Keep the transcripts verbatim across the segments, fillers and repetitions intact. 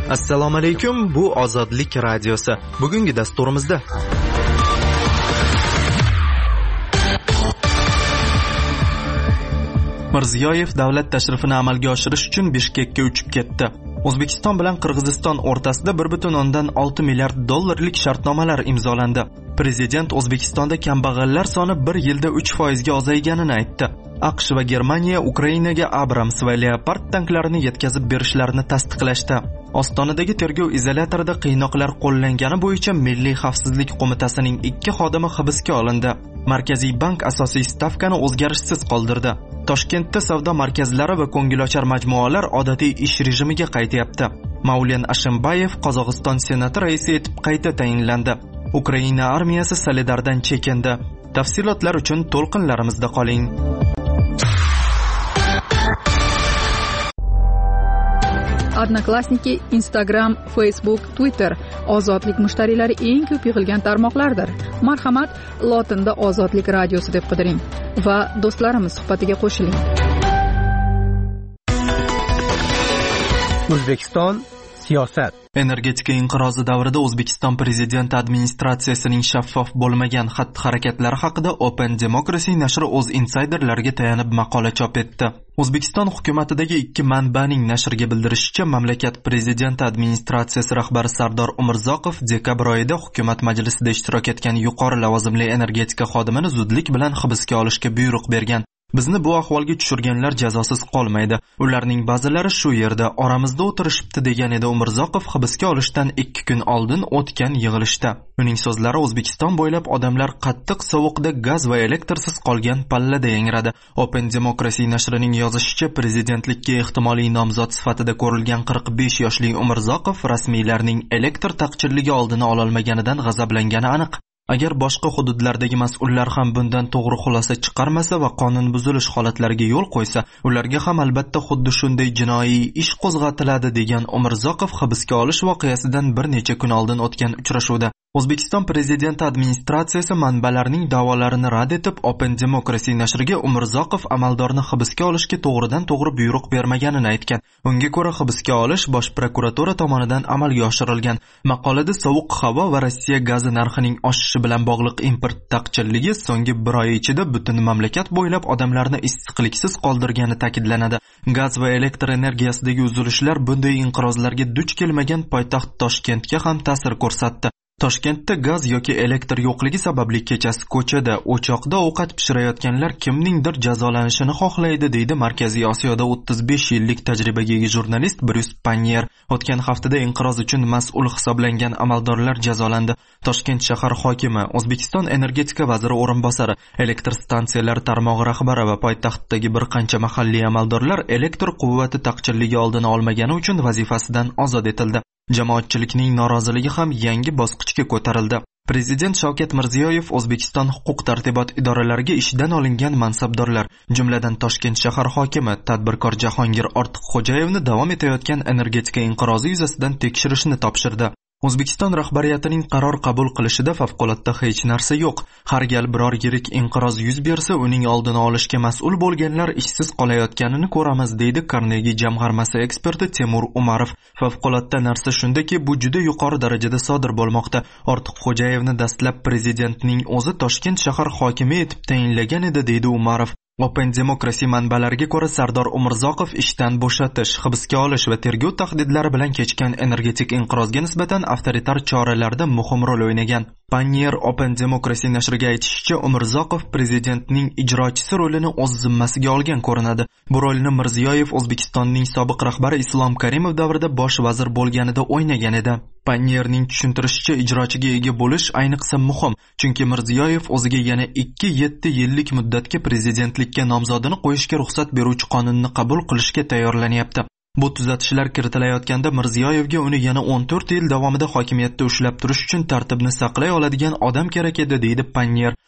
Assalomu alaykum, bu Ozodlik radiosi. Bugungi dasturimizda Mirziyoyev davlat tashrifini amalga oshirish uchun Bishkekka uchib ketdi. O'zbekiston bilan Qirg'iziston o'rtasida bir butun o'ndan olti milliard dollarlik shartnomalar imzolandi. Prezident O'zbekistonda kambag'allar soni bir yilda uch foizga ozayganini aytdi. AQSh va Germaniya Ukrainaga Abrams va Leopard tanklarini yetkazib berishlarini tasdiqlashdi. Ostonadagi tergov izolyatorida qiynoqlar qo'llangani bo'yicha Milliy xavfsizlik qo'mitasining ikki xodimi hibsga olindi. Markaziy bank asosiy stavkani o'zgarishsiz qoldirdi. Toshkentda savdo markazlari va ko'ngilochar majmualar odatiy ish rejimiga qaytyapti. Maulen Ashimbayev Qozog'iston senati raisi etib qayta tayinlandi. Ukraina armiyasi Solidardan chekindi. Tafsilotlar uchun to'lqinlarimizda qoling. Odnoklassniki, Instagram, Facebook, Twitter ozodlik mushtariylari eng ko'p yig'ilgan tarmoqlardir. Marhamat, lotinda Ozodlik radiosi deb qidiring va do'stlarimiz suhbatiga qo'shiling. O'zbekiston siyosat. Energetika inqirozi davrida O'zbekiston prezidenti administratsiyasining shaffof bo'lmagan xatti-harakatlari haqida Open Democracy nashri o'z insayderlariga tayanib maqola chop etdi. O'zbekiston hukumatidagi ikki manbaning nashrga bildirishicha, mamlakat prezidenti administratsiyasi rahbari Sardor Umurzoqov dekabr oyida hukumat majlisida ishtirok etgan yuqori lavozimli energetika xodimini zudlik bilan hibsga olishga buyruq bergan. Bizni bu ahvolga tushirganlar jazosiz qolmaydi. Ularning ba'zilari shu yerda oramizda o'tirishibdi degan edi Umurzoqov hibsga olishdan ikki kun oldin o'tgan yig'ilishda. Uning so'zlari O'zbekiston bo'ylab odamlar qattiq sovuqda gaz va elektrsiz qolgan pallada yangradi. Open Democracy nashrining yozishicha, prezidentlikka ehtimoliy nomzod sifatida ko'rilgan qirq besh yoshli Umurzoqov rasmiylarning elektr taqchilligi oldini ololmaganidan g'azablangani aniq. Agar boshqa hududlardagi mas'ullar ham bundan to'g'ri xulosa chiqarmasa va qonun buzilish holatlariga yo'l qo'ysa, ularga ham albatta xuddi shunday jinoiy ish qo'zg'atiladi degan Umurzoqov hibsga olish voqeasidan bir necha kun oldin o'tgan uchrashuvda. O'zbekiston prezidenti administratsiyasi manbalarning da'volarini rad etib, Open Democracy nashriga Umurzoqov amaldorni hibsga olishga to'g'ridan to'g'ri buyruq bermaganini aytgan. Unga ko'ra hibsga olish Bosh prokuratura tomonidan amalga oshirilgan. Maqolada sovuq havo va Rossiya gazi narxining oshishi bilan bog'liq import taqchilligi so'nggi bir oy ichida butun mamlakat bo'ylab odamlarni issiqliksiz qoldirgani ta'kidlanadi. Gaz va elektr energiyasidagi uzilishlar bunday inqirozlarga duch kelmagan poytaxt Toshkentga ham ta'sir ko'rsatdi. Toshkentda gaz yoki elektr yo'qligi sababli kechasi ko'chada, o'choqda ovqat pishirayotganlar kimningdir jazolanishini xohlaydi, deydi Markaziy Osiyoda o'ttiz besh yillik tajribaga ega jurnalist Bryus Panyer. O'tgan haftada inqiroz uchun mas'ul hisoblangan amaldorlar jazolandi. Toshkent shahar hokimi, O'zbekiston energetika vaziri o'rinbosari, elektr stansiyalar tarmog'i rahbari va poytaxtdagi bir qancha mahalliy amaldorlar elektr quvvati taqchilligi oldini olmagani uchun vazifasidan ozod etildi. Jamoatchilikning noroziligi ham yangi bosqichga ko'tarildi. Prezident Shavkat Mirziyoyev O'zbekiston huquq-tartibot idoralariga ishdan olingan mansabdorlar, jumladan Toshkent shahar hokimi, tadbirkor Jahongir Ortiqxo'jayevni davom etayotgan energetika inqirozi yuzasidan tekshirishni topshirdi. O'zbekiston rahbariyatining qaror qabul qilishida favqulodda hech narsa yo'q. Har gal biror yirik inqiroz yuz bersa, uning oldini olishga mas'ul bo'lganlar ishsiz qolayotganini ko'ramiz, deydi Carnegie jamg'armasi eksperti Temur Umarov. Favqulodda narsa shundaki, bu juda yuqori darajada sodir bo'lmoqda. Ortiqxo'jayevni dastlab prezidentning o'zi Toshkent shahar hokimi etib tayinlagan edi, deydi Umarov. Open Democracy manbalariga ko'ra, Sardor Umurzoqov ishdan bo'shatish, hibsga olish va tergov tahdidlari bilan kechgan energetik inqirozga nisbatan avtoritar choralarda muhim rol o'ynagan. Panyer Open Democracy nashriga aytishicha, Umurzoqov prezidentning ijrochisi rolini o'z zimmasiga olgan ko'rinadi. Bu rolni Mirziyoyev O'zbekistonning sobiq rahbari Islom Karimov davrida bosh vazir bo'lganida o'ynagan edi. Panyerning tushuntirishicha, ijrochiga ega bo'lish ayniqsa muhim, chunki Mirziyoyev o'ziga yana ikki yetti yillik muddatga prezidentlikka nomzodini qo'yishga ruxsat beruvchi qonunni qabul qilishga tayyorlanyapti. Bu tuzatishlar kiritilayotganda Mirziyoyevga uni yana o'n to'rt yil davomida hokimiyatda ushlab turish uchun tartibni saqlay oladigan odam kerak edi, deydi Panyer.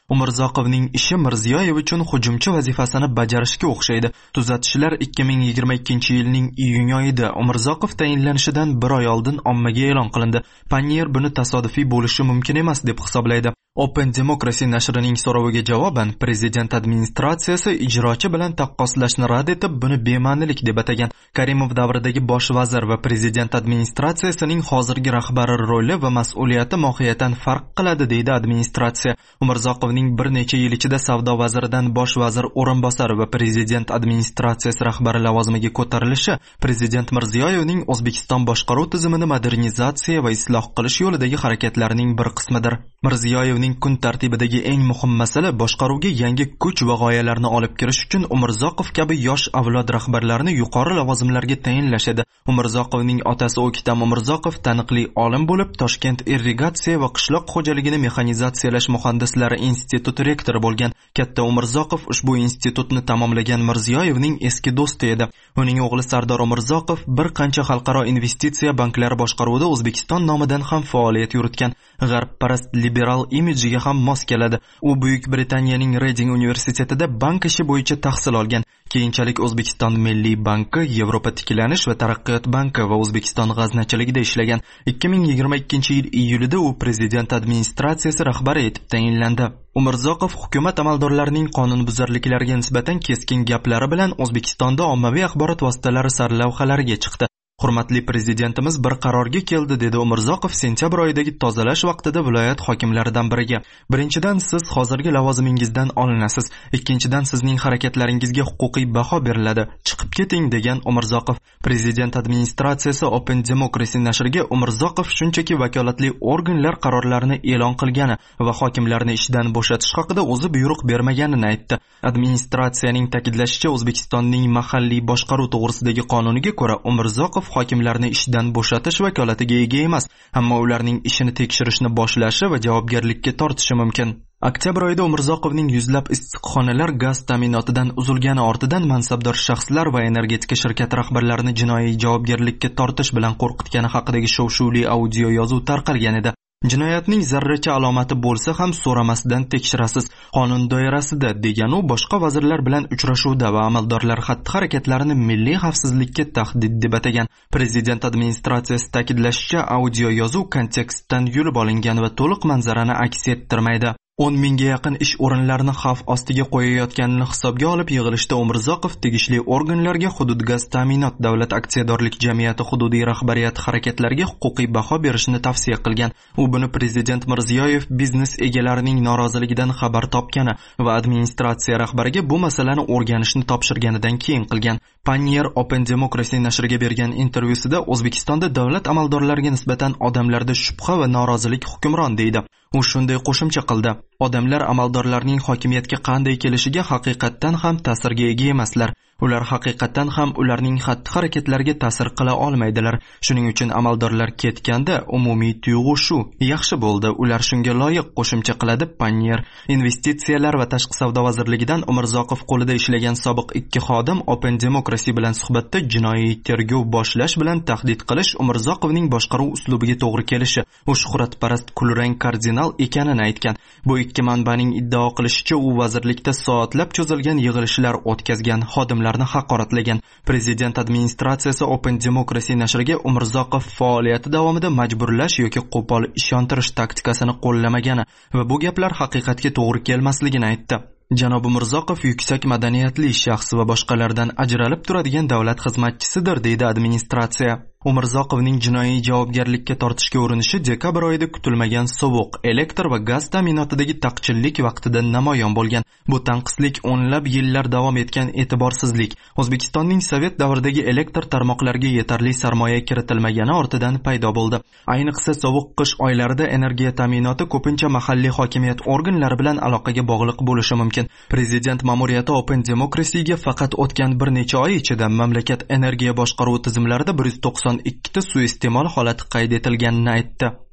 Umurzoqovning ishi Mirziyoyev uchun hujumchi vazifasini bajarishga o'xshaydi. Tuzatishlar ikki ming yigirma ikkinchi yilning iyun oyida Umurzoqov tayinlanishidan bir oy oldin ommaga e'lon qilindi. Panier buni tasodifiy bo'lishi mumkin emas deb hisoblaydi. Open Democracy nashrining so'roviga javoban prezident administratsiyasi ijrochi bilan taqqoslashni rad etib, buni bema'nilik deb atagan. Karimov davridagi bosh vazir va prezident administratsiyasining hozirgi rahbari roli va mas'uliyati mohiyatan farq qiladi, deydi administratsiya. Umurzoqovning bir necha yil ichida savdo vaziridan bosh vazir o'rinbosari va prezident administratsiyasi rahbari lavozimiga ko'tarilishi prezident Mirziyoyevning O'zbekiston boshqaruv tizimini modernizatsiya va isloh qilish yo'lidagi harakatlarining bir qismidir. Mirziyoyevning kun tartibidagi eng muhim masala boshqaruvga yangi kuch va g'oyalarni olib kirish uchun Umurzoqov kabi yosh avlod rahbarlarini yuqori lavozimlarga tayinlash edi. Umurzoqovning otasi O'ktam Umurzoqov taniqli olim bo'lib, Toshkent irrigatsiya va qishloq xo'jaligini mexanizatsiyalash muhandislari instituti rektori bo'lgan. Katta Umurzoqov ushbu institutni tamomlagan Mirziyoyevning eski do'sti edi. Uning o'g'li Sardor Umurzoqov bir qancha xalqaro investitsiya banklari boshqaruvida O'zbekiston nomidan ham faoliyat yuritgan. G'arbparast liberal imejiga ham mos keladi. U Buyuk Britaniyaning Reading universitetida bank ishi bo'yicha tahsil olgan. Keyinchalik O'zbekiston Milliy banki, Yevropa tiklanish va taraqqiyot banki va O'zbekiston g'aznachiligida ishlagan. ikki ming yigirma ikkinchi yil iyulida u prezident administratsiyasi rahbari etib tayinlandi. Umurzoqov hukumat amaldorlarining qonunbuzarliklariga nisbatan keskin gaplari bilan O'zbekistonda ommaviy axborot vositalari sarlavhalariga chiqdi. Hurmatli prezidentimiz bir qarorga keldi, dedi Umurzoqov sentyabr oyidagi tozalash vaqtida viloyat hokimlaridan biriga. Birinchidan, siz hozirgi lavozimingizdan olinasiz. Ikkinchidan, sizning harakatlaringizga huquqiy baho beriladi. Chiqib keting, degan Umurzoqov. Prezident administratsiyasi Open Democracy nashriga Umurzoqov shunchaki vakolatli organlar qarorlarini e'lon qilgani va hokimlarni ishdan bo'shatish haqida o'zi buyruq bermaganini aytdi. Administratsiyaning ta'kidlashicha, O'zbekistonning mahalliy boshqaruv to'g'risidagi qonuniga ko'ra Umurzoqov hokimlarni ishdan bo'shatish vakolatiga ega emas, ammo ularning ishini tekshirishni boshlashi va javobgarlikka tortishi mumkin. Oktyabr oyida Umurzoqovning yuzlab issiqxonalar gaz ta'minotidan uzilgani ortidan mansabdor shaxslar va energetika shirkati rahbarlarini jinoiy javobgarlikka tortish bilan qo'rqitgani haqidagi shov-shuvli audio yozuv tarqalgan edi. Jinoyatning zarracha alomati bo'lsa ham so'ramasdan tekshirasiz, qonun doirasida, degan u boshqa vazirlar bilan uchrashuvda va amaldorlar xatti-harakatlarini milliy xavfsizlikka tahdid deb atagan. Prezident administratsiyasi ta'kidlashicha, audio yozuv kontekstdan yulib olingan va to'liq manzarani aks ettirmaydi. o'n mingga yaqin ish o'rinlarini xavf ostiga qo'yayotganini hisobga olib yig'ilishda Umurzoqov tegishli organlarga Hudud gaz ta'minot davlat aksiyadorlik jamiyati hududiy rahbariyati harakatlariga huquqiy baho berishni tavsiya qilgan. U buni prezident Mirziyoyev biznes egalarining noroziligidan xabar topgani va administratsiya rahbariga bu masalani o'rganishni topshirganidan keyin qilgan. Panier Open Democracy nashriga bergan intervyusida O'zbekistonda davlat amaldorlariga nisbatan odamlarda shubha va norozilik hukmron, deydi. U shunday qo'shimcha qildi: odamlar amaldorlarning hokimiyatga qanday kelishiga haqiqatdan ham ta'sirga ega emaslar. Ular haqiqatdan ham ularning xatti-harakatlariga ta'sir qila olmaydilar. Shuning uchun amaldorlar ketganda umumiy tuyg'u shu: yaxshi bo'ldi, ular shunga loyiq, qo'shimcha qiladi Panier. Investitsiyalar va tashqi savdo vazirligidan Umurzoqov qo'lida ishlagan sobiq ikki xodim Open Democracy bilan suhbatda jinoiy tergov boshlash bilan tahdid qilish Umurzoqovning boshqaruv uslubiga to'g'ri kelishi, u shuhratparast kulrang kardinal ekanini aytgan. Bu ikki manbaning iddao qilishicha, u vazirlikda soatlab cho'zilgan yig'ilishlar o'tkazgan, xodimlar haqoratlagan. Prezident administratsiyasi Open Democracy nashriga Umurzoqov faoliyati davomida majburlash yoki qo'pol ishontirish taktikasini qo'llamagani va bu gaplar haqiqatga to'g'ri kelmasligini aytdi. Janob Umurzoqov yuksak madaniyatli shaxs va boshqalardan ajralib turadigan davlat xizmatchisidir, deydi administratsiya. Umurzoqovning jinoiy javobgarlikka tortishga urinishi dekabr oyida kutilmagan sovuq, elektr va gaz ta'minotidagi taqchillik vaqtida namoyon bo'lgan. Bu tanqislik o'nlab yillar davom etgan e'tiborsizlik, O'zbekistonning sovet davridagi elektr tarmoqlariga yetarli sarmoya kiritilmagani ortidan paydo bo'ldi. Ayniqsa sovuq qish oylarida energiya ta'minoti ko'pincha mahalliy hokimiyat organlari bilan aloqaga bog'liq bo'lishi mumkin. Prezident ma'muriyati Open Democracy'ga faqat o'tgan bir necha oy ichida mamlakat energiya boshqaruvi tizimlarida bir yuz to'qson ikkita suiiste'mol holati qayd etilganini aytdi.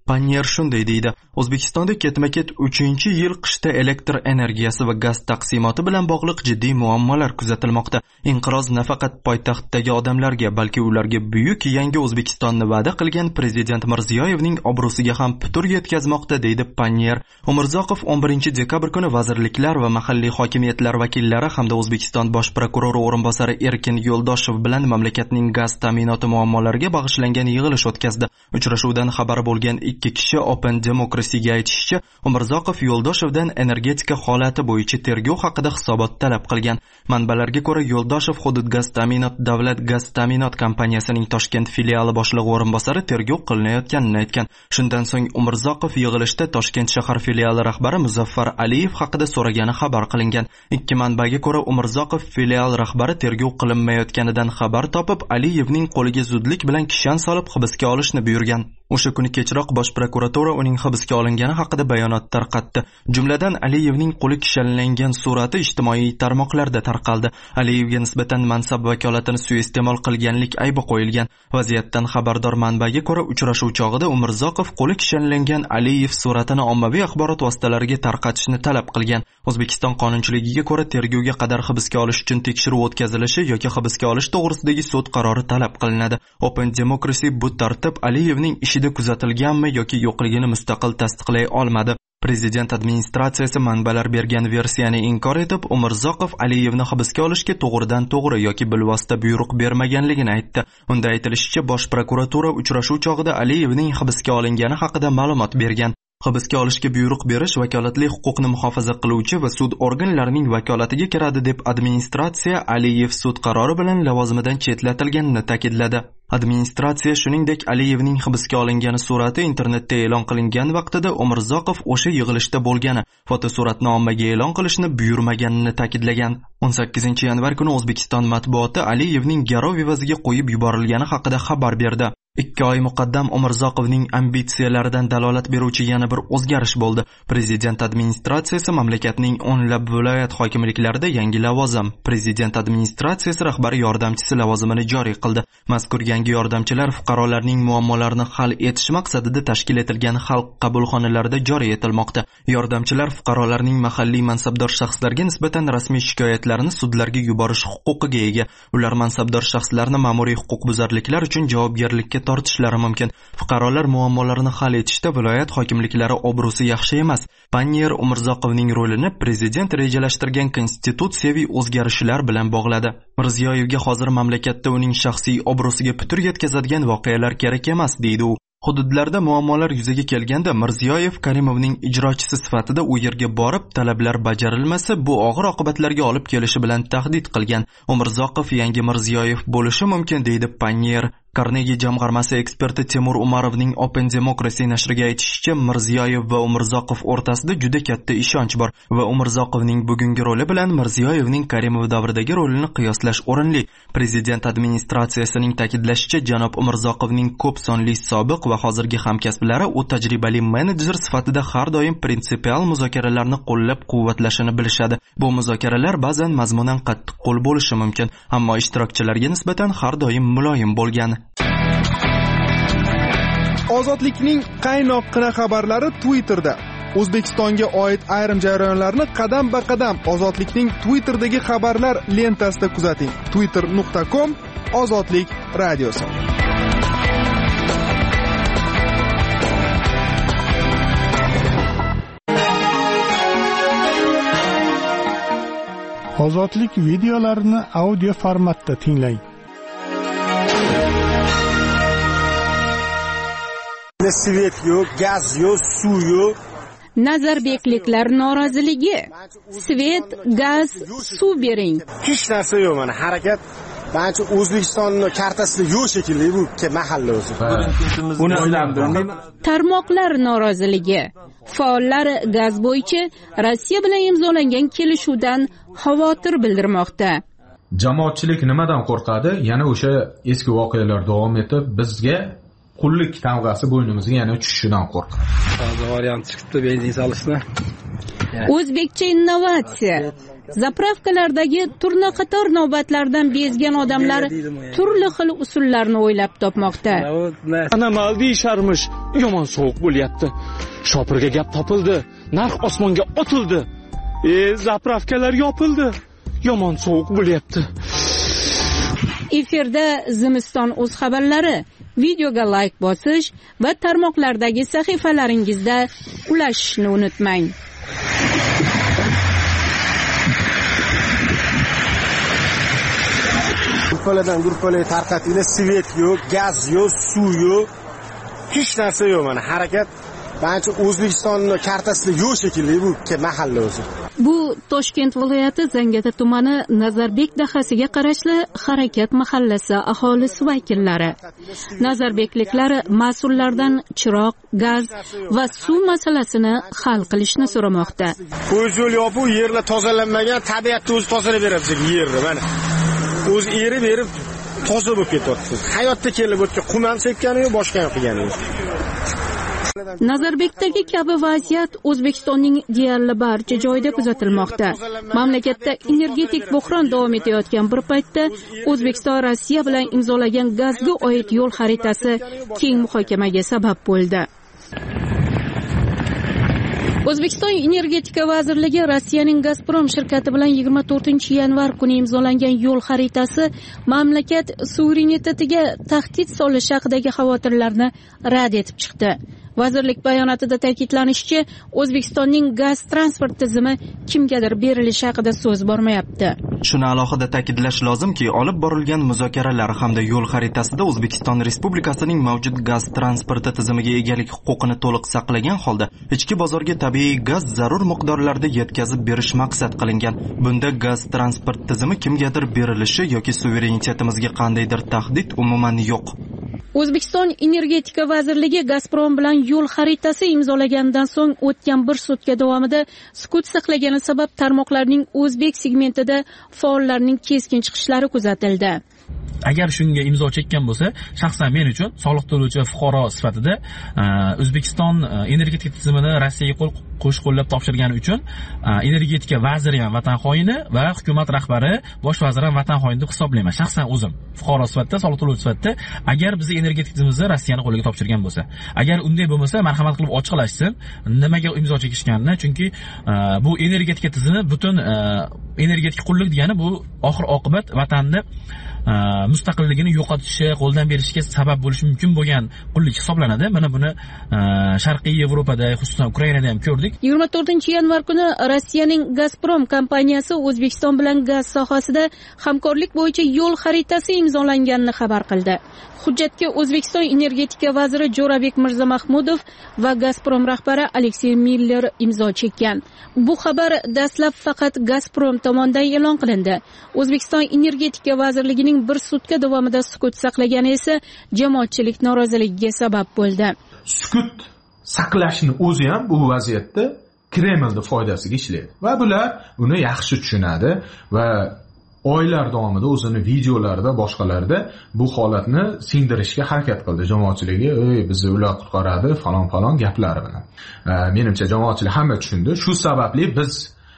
Panyer shunday deydi: O'zbekistonda ketma-ket uchinchi yil qishda elektr energiyasi va gaz taqsimoti bilan bog'liq jiddiy muammolar kuzatilmoqda. Inqiroz nafaqat poytaxtdagi odamlarga, balki ularga buyuk yangi O'zbekistonni va'da qilgan prezident Mirziyoyevning obro'siga ham putur yetkazmoqda, deydi Panyer. Umurzoqov o'n birinchi dekabr kuni vazirliklar va mahalliy hokimiyatlar vakillari hamda O'zbekiston bosh prokurori o'rinbosari Erkin Yo'ldoshev bilan mamlakatning gaz ta'minoti muammolariga bag'ishlangan yig'ilish o'tkazdi. Uchrashuvdan xabari bo'lgan ikki kishi Open Democracy'ga aytishicha, Umurzoqov Yo'ldoshevdan energetika holati bo'yicha tergov haqida hisobot talab qilgan. Manbalarga ko'ra, Yo'ldoshev Hudud gaz ta'minot davlat gaz ta'minot kompaniyasining Toshkent filiali boshlig'i o'rinbosari tergov qilinayotganini aytgan. Shundan so'ng Umurzoqov yig'ilishda Toshkent shahar filiali rahbari Muzaffar Aliyev haqida so'ragani xabar qilingan. Ikki manbaga ko'ra, Umurzoqov filial rahbari tergov qilinmayotganidan xabar topib, Aliyevning qo'liga zudlik bilan kishan solib hibsga olishni buyurgan. O'sha kuni kechroq bosh prokuratura uning hibsga olingani haqida bayonot tarqatdi. Jumladan Aliyevning qo'li kishanlangan surati ijtimoiy tarmoqlarda tarqaldi. Aliyevga nisbatan mansab vakolatini suiiste'mol qilganlik aybi qo'yilgan. Vaziyatdan xabardor manbaga ko'ra, uchrashuv chog'ida Umurzoqov qo'li kishanlangan Aliyev suratini ommaviy axborot vositalariga tarqatishni talab qilgan. O'zbekiston qonunchiligiga ko'ra, tergovga qadar hibsga olish uchun tekshiruv o'tkazilishi yoki hibsga olish to'g'risidagi sud qarori talab qilinadi. Open Democracy bu tartib Aliyevning ishida kuzatilganmi yoki yo'qligini mustaqil tasdiqlay olmadi. Prezident administratsiyasi manbalar bergan versiyani inkor etib, Umurzoqov Aliyevni hibsga olishga to'g'ridan to'g'ri yoki bilvosita buyruq bermaganligini aytdi. Unda aytilishicha, bosh prokuratura uchrashuv chog'ida Aliyevning hibsga olingani haqida ma'lumot bergan. Hibsga olishga buyruq berish vakolatli huquqni muhofaza qiluvchi va sud organlarining vakolatiga kiradi deb administratsiya Aliyev sud qarori bilan lavozimidan chetlatilganini ta'kidladi. Administratsiya shuningdek Aliyevning hibsga olingani surati internetda e'lon qilingan vaqtida Umurzoqov o'sha yig'ilishda bo'lgani, fotosuratni ommaga e'lon qilishni buyurmaganini ta'kidlagan. o'n sakkizinchi yanvar kuni O'zbekiston matbuoti Aliyevning garov evaziga qo'yib yuborilgani haqida xabar berdi. Ikki oy muqaddam Umurzoqovning ambitsiyalaridan dalolat beruvchi yana bir o'zgarish bo'ldi. Prezident administratsiyasi mamlakatning o'nlab viloyat hokimliklarida yangi lavozim, prezident administratsiyasi rahbari yordamchisi lavozimini joriy qildi. Mazkur yangi yordamchilar fuqarolarning muammolarini hal etish maqsadida tashkil etilgan xalq qabulxonalarida joriy etilmoqda. Yordamchilar fuqarolarning mahalliy mansabdor shaxslarga nisbatan rasmiy shikoyatlarini sudlarga yuborish huquqiga ega. Ular mansabdor shaxslarni ma'muriy huquqbuzarliklar uchun javobgarlikka tortishlari mumkin. Fuqarolar muammolarini hal etishda viloyat hokimliklari obro'si yaxshi emas. Panyer Umurzoqovning rolini prezident rejalashtirgan konstitutsiyaviy o'zgarishlar bilan bog'ladi. Mirziyoyevga hozir mamlakatda uning shaxsiy obro'siga putur yetkazadigan voqealar kerak emas, deydi u. Hududlarda muammolar yuzaga kelganda Mirziyoyev Karimovning ijrochisi sifatida u yerga borib, talablar bajarilmasa, bu og'ir oqibatlarga olib kelishi bilan tahdid qilgan. Umurzoqov yangi Mirziyoyev bo'lishi mumkin, deydi Panyer. Carnegie jamg'armasi eksperti Temur Umarovning Open Democracy nashriga aytishicha, Mirziyoyev va Umurzoqov o'rtasida juda katta ishonch bor va Umurzoqovning bugungi roli bilan Mirziyoyevning Karimov davridagi rolini qiyoslash o'rinli. Prezident administratsiyasining ta'kidlashicha, janob Umurzoqovning ko'p sonli sobiq va hozirgi hamkasblari u tajribali menejer sifatida har doim prinsipial muzokaralarni qo'llab-quvvatlashini bilishadi. Bu muzokaralar ba'zan mazmunan qattiq qo'l bo'lishi mumkin, ammo ishtirokchilarga nisbatan har doim muloyim bo'lgan. Ozodlikning qaynoqqina xabarlari Twitterda. O'zbekistonga oid ayrim jarayonlarni qadam-ba-qadam Ozodlikning Twitterdagi xabarlar lentasida kuzating. twitter nuqta com Ozodlik radiosi. Ozodlik videolarini audio formatda tinglang. Svet yo'q, gaz yo'q, suv yo'q. Nazarbekliklar noroziligi. Svet, gaz, suv bering. Hech narsa yo'q mana, harakat Bence O'zbekistonning kartasida yo'q shekilli bu mahalla o'zi. Buni o'ylandim. Tarmoqlar noroziligi. Faollar gaz bo'yicha Rossiya bilan imzolangan kelishuvdan xavotir bildirmoqda. Jamoatchilik nimadan qo'rqadi? Yana o'sha eski voqealar davom etib, bizga qullik tamg'asi bo'ynimizga yana tushishidan qo'rqadi. Hozir variant chiqibdi benzin solishni. O'zbekcha innovatsiya. Zapravkalardagi turnaqator navbatlardan bezgan odamlar turli xil usullarni o'ylab topmoqda. Ana mal deyisharmish, yomon sovuq bo'lyapti. Shopirga gap topildi, narx osmonga otildi. E, zapravkalar yopildi. Yomon sovuq bo'lyapti. Efirda Zimiston o'z xabarlari. Videoga like bosish va tarmoqlardagi sahifalaringizda ulashishni unutmang. Gruppalardan gruppalarga tarqatinglar, svet yo'q, gaz yo'q, suv yo'q, hech narsa yo'q. Mana harakat Bence O'zbekistonning kartasida yo'q shekilli bu mahalla o'zi. Bu Toshkent viloyati Zangata tumani Nazarbek dahasiga qarashli Harakat mahallasi aholisi vakillari. Nazarbekliklar mas'ullardan chiroq, gaz va suv masalasini hal qilishni so'ramoqda. Ko'z yo'l yopiq, yerlar tozalanmagan, tabiatni o'zi tozalab beradi yerni. Mana o'zi erib berib toza bo'lib ketyapti. Hayotda kelib o'tgan qum ham sekkani yo'q, boshqa ham qilgani yo'q. Nazarbekdagi kabi vaziyat O'zbekistonning deyarli barcha joyida kuzatilmoqda. Mamlakatda energetik buhron davom etayotgan bir paytda O'zbekiston Rossiya bilan imzolagan gazga oid yo'l xaritasi keng muhokamaga sabab bo'ldi. O'zbekiston Energetika vazirligi Rossiyaning Gazprom shirkati bilan yigirma to'rtinchi yanvar kuni imzolangan yo'l xaritasi mamlakat suverenitetiga tahdid solishi haqidagi xavotirlarni rad etib chiqdi. Vazirlik bayonotida ta'kidlanishicha, O'zbekistonning gaz transport tizimi kimgadir berilishi haqida so'z bormayapti. Shuni alohida ta'kidlash lozimki, olib borilgan muzokaralar hamda yo'l xaritasida O'zbekiston Respublikasining mavjud gaz transporti tizimiga egalik huquqini to'liq saqlagan holda ichki bozorga tabiiy gaz zarur miqdorlarda yetkazib berish maqsad qilingan. Bunda gaz transport tizimi kimgadir berilishi yoki suverenitetimizga qandaydir tahdid umuman yo'q. O'zbekiston Energetika vazirligi Gazprom bilan yo'l xaritasi imzolagandan so'ng o'tgan bir sutka davomida sukut saqlagani sabab tarmoqlarning o'zbek segmentida faollarning keskin chiqishlari kuzatildi. Agar shunga imzo chekkan bo'lsa, shaxsan men uchun soliq to'lovchi fuqaro sifatida O'zbekiston energetika tizimini Rossiyaga qo'l qo'sh qo'llab topshirgani uchun energetika vaziri ham vatan xoini va hukumat rahbari bosh vazir ham vatan xoini deb hisoblayman. Shaxsan o'zim fuqaro sifatida, soliq to'lovchi sifatida, agar bizni energetika tizimimizni Rossiyaning qo'liga topshirgan bo'lsa, agar unday bo'lmasa, marhamat qilib ochiqlashsin, nimaga imzo chekishganini, chunki bu energetika tizimi butun energetika qullik degani bu oxir oqibat vatanni mustaqilligini yo'qotishi, qo'ldan berishga sabab bo'lishi mumkin bo'lgan qullik hisoblanadi. Mana buni Sharqiy Yevropada, xususan Ukrainada ham ko'rdik. yigirma to'rtinchi yanvar kuni Rossiyaning Gazprom kompaniyasi O'zbekiston bilan gaz sohasida hamkorlik bo'yicha yo'l xaritasi imzolanganini xabar qildi. Hujjatga O'zbekiston energetika vaziri Jo'rabek Mirzamahmudov va Gazprom rahbari Aleksey Miller imzo chekkan. Bu xabar dastlab faqat Gazprom tomonidan e'lon qilindi. O'zbekiston energetika vazirligining bir sutka davomida sukut saqlagani esa jamoatchilik noroziligiga sabab bo'ldi. Sukut saqlashni o'zi ham bu vaziyatda Kremlning foydasiga ishlaydi va bular buni yaxshi tushunadi va oylar davomida o'zini videolarida, boshqalarda bu holatni singdirishga harakat qildi jamoatchilikga. "Ey, bizni ular qutqaradi" falon falon gaplari bilan. Menimcha jamoatchilik hamma tushundi. Shu sababli biz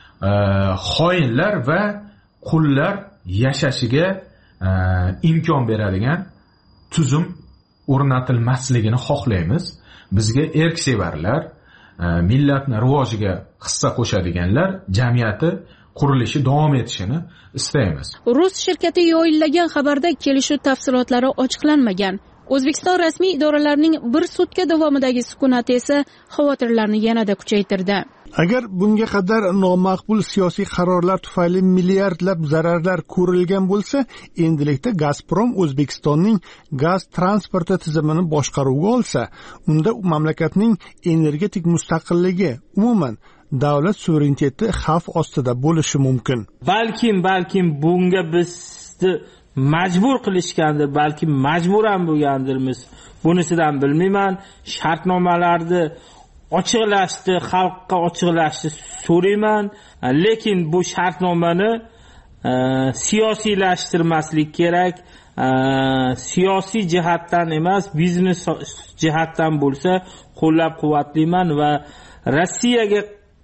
xoinlar va qullar yashashiga imkon beradigan tuzum o'rnatilmasligini xohlaymiz. Bizga erksevarlar, millatni rivojiga hissa qo'shadiganlar jamiyati qurilishi davom etishini istaymiz. Rus shirkati yo'llagan xabarda kelishuv tafsilotlari ochiqlanmagan. O'zbekiston rasmiy idoralarining bir sutka davomidagi sukunati esa xavotirlarni yanada kuchaytirdi. Agar bunga qadar nomaqbul siyosiy qarorlar tufayli milliardlab zararlar ko'rilgan bo'lsa, endilikda Gazprom O'zbekistonning gaz transporti tizimini boshqaruvga olsa, unda mamlakatning energetik mustaqilligi, umuman davlat suvereniteti xavf ostida bo'lishi mumkin. Balkim balkim bunga bizni majbur qilishgandir, balki majburan bo'lgandirmiz. Bunisidan bilmayman. Shartnomalarni ochiqlashdi, xalqqa ochiqlashni so'rayman, lekin bu shartnomani e, siyosiylashtirmaslik kerak. E, siyosiy jihatdan emas, biznes jihatdan bo'lsa qo'llab-quvvatlayman va Rossiyaga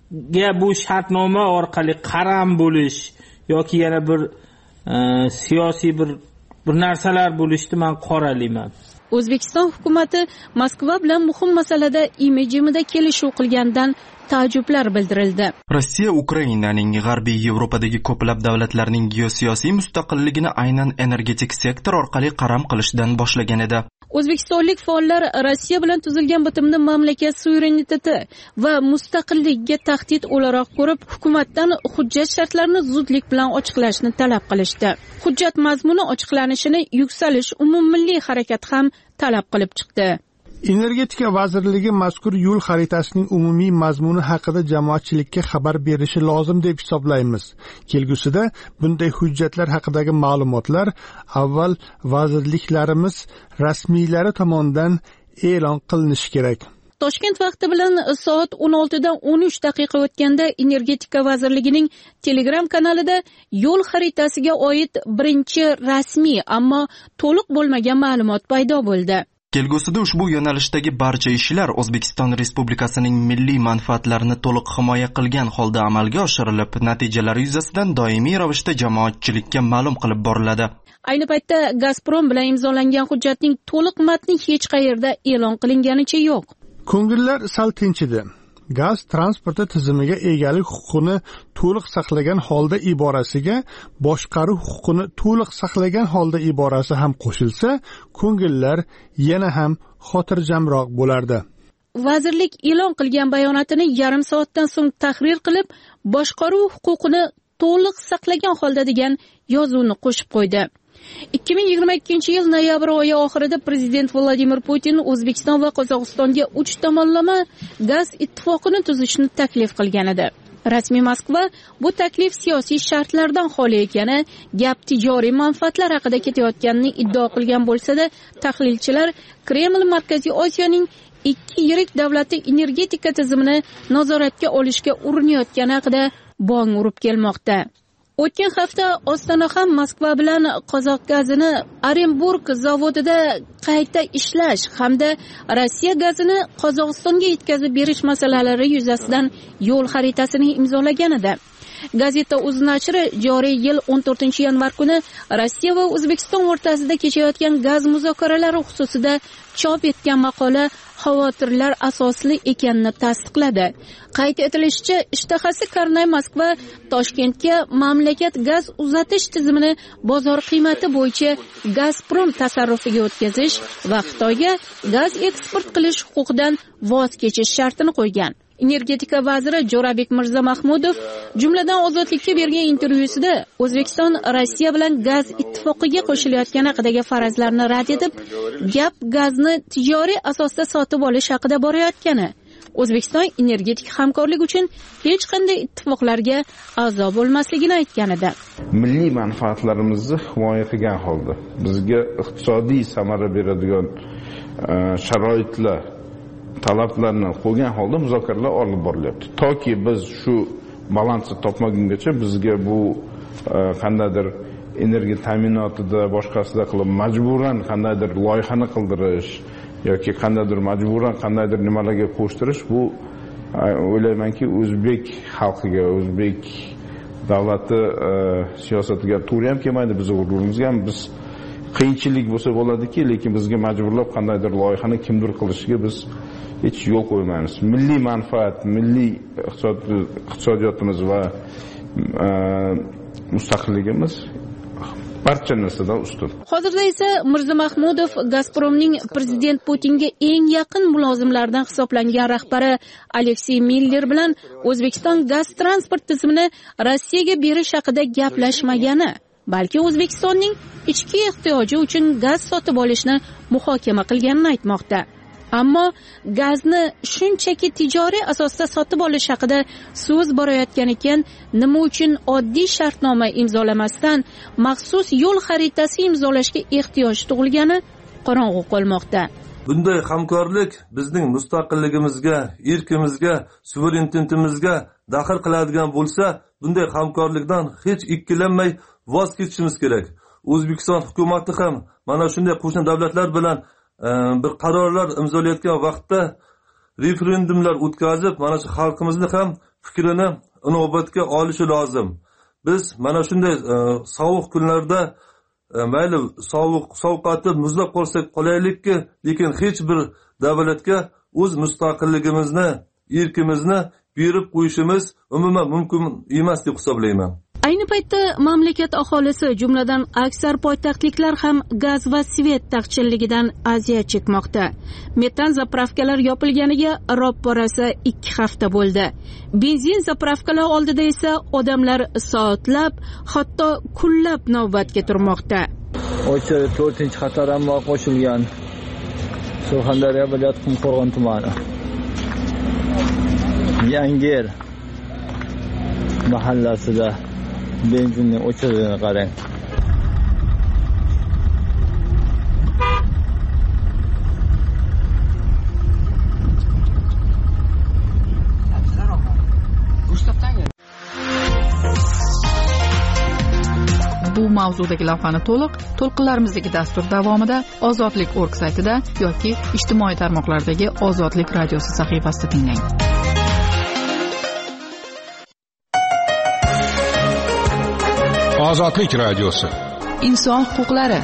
ga bu shartnoma orqali qaram bo'lish yoki yana bir e, siyosiy bir bir narsalar bo'lishni men qoralayman. O'zbekiston hukumatı Moskva bilan muhim masalada imijimida kelishuv qilgandan taajjublar bildirildi. Rossiya Ukrainaning G'arbiy Yevropadagi ko'plab davlatlarning geosiyosiy mustaqilligini aynan energetik sektor orqali qaram qilishdan boshlagan edi. O'zbekistonlik faollar Rossiya bilan tuzilgan bitimni mamlakat suvereniteti va mustaqilligiga tahdid o'laroq ko'rib, hukumatdan hujjat shartlarini zudlik bilan ochiqlashni talab qilishdi. Hujjat mazmuni ochiqlanishini Yuksalish umummilliy harakat ham talab qilib chiqdi. Energetika vazirligi mazkur yo'l xaritasining umumiy mazmuni haqida jamoatchilikka xabar berishi lozim deb hisoblaymiz. Kelgusida bunday hujjatlar haqidagi ma'lumotlar avval vazirliklarimiz rasmiylari tomonidan e'lon qilinishi kerak. Toshkent vaqti bilan soat o'n olti dan o'n uch daqiqa o'tganda Energetika vazirligining Telegram kanalida yo'l xaritasiga oid birinchi rasmiy, ammo to'liq bo'lmagan ma'lumot paydo bo'ldi. Kelgusida ushbu yo'nalishdagi barcha ishlar O'zbekiston Respublikasining milliy manfaatlarini to'liq himoya qilgan holda amalga oshirilib, natijalari yuzasidan doimiy ravishda jamoatchilikka ma'lum qilib boriladi. Ayni paytda Gazprom bilan imzolangan hujjatning to'liq matni hech qayerda e'lon qilinganicha yo'q. Ko'ngillar sal tinchidi. Gaz transporti tizimiga egalik huquqini to'liq saqlagan holda iborasiga boshqaruv huquqini to'liq saqlagan holda iborasi ham qo'shilsa, ko'ngillar yana ham xotirjamroq bo'lardi. Vazirlik e'lon qilgan bayonotini yarim soatdan so'ng tahrir qilib, boshqaruv huquqini to'liq saqlagan holda degan yozuvni qo'shib qo'ydi. ikki ming yigirma ikkinchi yil noyabr oyi oxirida prezident Vladimir Putin O'zbekiston va Qozog'istonga uch tomonlama gaz ittifoqini tuzishni taklif qilgan edi. Rasmiy Moskva bu taklif siyosiy shartlardan xoli ekani, gap tijoriy manfaatlar haqida ketayotganini iddao qilgan bo'lsa-da, tahlilchilar Kreml Markaziy Osiyoning ikki yirik davlati energetika tizimini nazoratga olishga urinayotgani haqida bong urib kelmoqda. O'tgan hafta Ostona ham Moskva bilan qozoq gazini Orenburg zavodida qayta ishlash hamda Rossiya gazini Qozog'istonga yetkazib berish masalalari yuzasidan yo'l xaritasini imzolagan edi. Gazeta.uz nashri joriy yil o'n to'rtinchi yanvar kuni Rossiya va O'zbekiston o'rtasida kechayotgan gaz muzokaralari xususida chop etgan maqola xavotirlar asosli ekanini tasdiqladi. Qayd etilishicha, ishtahasi Karnay Moskva Toshkentga mamlakat gaz uzatish tizimini bozor qiymati bo'yicha Gazprom tasarrufiga o'tkazish va Xitoyga gaz eksport qilish huquqidan voz kechish shartini qo'ygan. Energetika vaziri Jo'rabek Mirzamahmudov jumladan Ozodlikka bergan intervyusida O'zbekiston Rossiya bilan gaz ittifoqiga qo'shilayotgani haqidagi farazlarni rad etib, gap gazni tijoriy asosda sotib olish haqida borayotgani, O'zbekiston energetik hamkorlik uchun hech qanday ittifoqlarga a'zo bo'lmasligini aytgan edi. Milliy manfaatlarimizni himoya qilgan holda bizga iqtisodiy samara beradigan sharoitlar talablarni qo'ygan holda muzokaralar olib borilyapti. Toki biz shu balansni topmagungacha bizga bu qandaydir energiya ta'minotida boshqasida qilib majburan qandaydir loyihani qildirish yoki qandaydir majburan qandaydir nimalarga qo'shtirish bu o'ylaymanki o'zbek xalqiga, o'zbek davlati siyosatiga to'g'ri ham kelmaydi. Biz o'rnimizga ham biz qiyinchilik bo'lsa bo'ladiki, lekin bizga majburlab qandaydir loyihani kimdir qilishiga biz hech yo'l qo'ymaymiz. Milliy manfaat, milliy iqtisodiyotimiz va mustaqilligimiz barcha narsadan ustun. Hozirda esa Mirzamahmudov Gazpromning prezident Putinga eng yaqin mulozimlardan hisoblangan rahbari Aleksey Miller bilan O'zbekiston gaz transport tizimini Rossiyaga berish haqida gaplashmagani, balki O'zbekistonning ichki ehtiyoji uchun gaz sotib olishni muhokama qilganini aytmoqda. Ammo gazni shunchaki tijoriy asosda sotib olish haqida so'z borayotgan ekan, nima uchun oddiy shartnoma imzolamasdan maxsus yo'l xaritasi imzolashga ehtiyoj tug'ilgani qorong'u qolmoqda. Bunday hamkorlik bizning mustaqilligimizga, erkimizga, suverenitetimizga daxl qiladigan bo'lsa, bunday hamkorlikdan hech ikkilanmay voz kechishimiz kerak. O'zbekiston hukumatı ham mana shunday qo'shni davlatlar bilan bir qarorlar imzolayotgan vaqtda referendumlar o'tkazib, mana shu xalqimizni ham fikrini inobatga olishi lozim. Biz mana shunday sovuq kunlarda mayli sovuq sovqati muzlab qolsak qolaylikki, lekin hech bir davlatga o'z mustaqilligimizni, erkimizni berib qo'yishimiz umuman mumkin emas deb hisoblayman. Ayni paytda mamlakat aholisi, jumladan aksar poytaxtliklar ham gaz va svet taqchilligidan aziyat chekmoqda. Metan zapravkalar yopilganiga roppa-rosa ikki hafta bo'ldi. Benzin zapravkalar oldida esa odamlar soatlab, hatto kunlab navbatga turmoqda. Ochar to'rtinchi xatar ham qo'shilgan. Surxondaryo viloyati Qumqo'rg'on tumani. Yangel mahallasida benzinning o'chirilganini qarang. Bu mavzudagi lavhani to'liq to'lqinlarimizdagi dastur davomida Ozodlik nokta org saytida yoki ijtimoiy tarmoqlardagi Ozodlik radiosi sahifasida tinglang. Ozodlik radiosi. Inson huquqlari.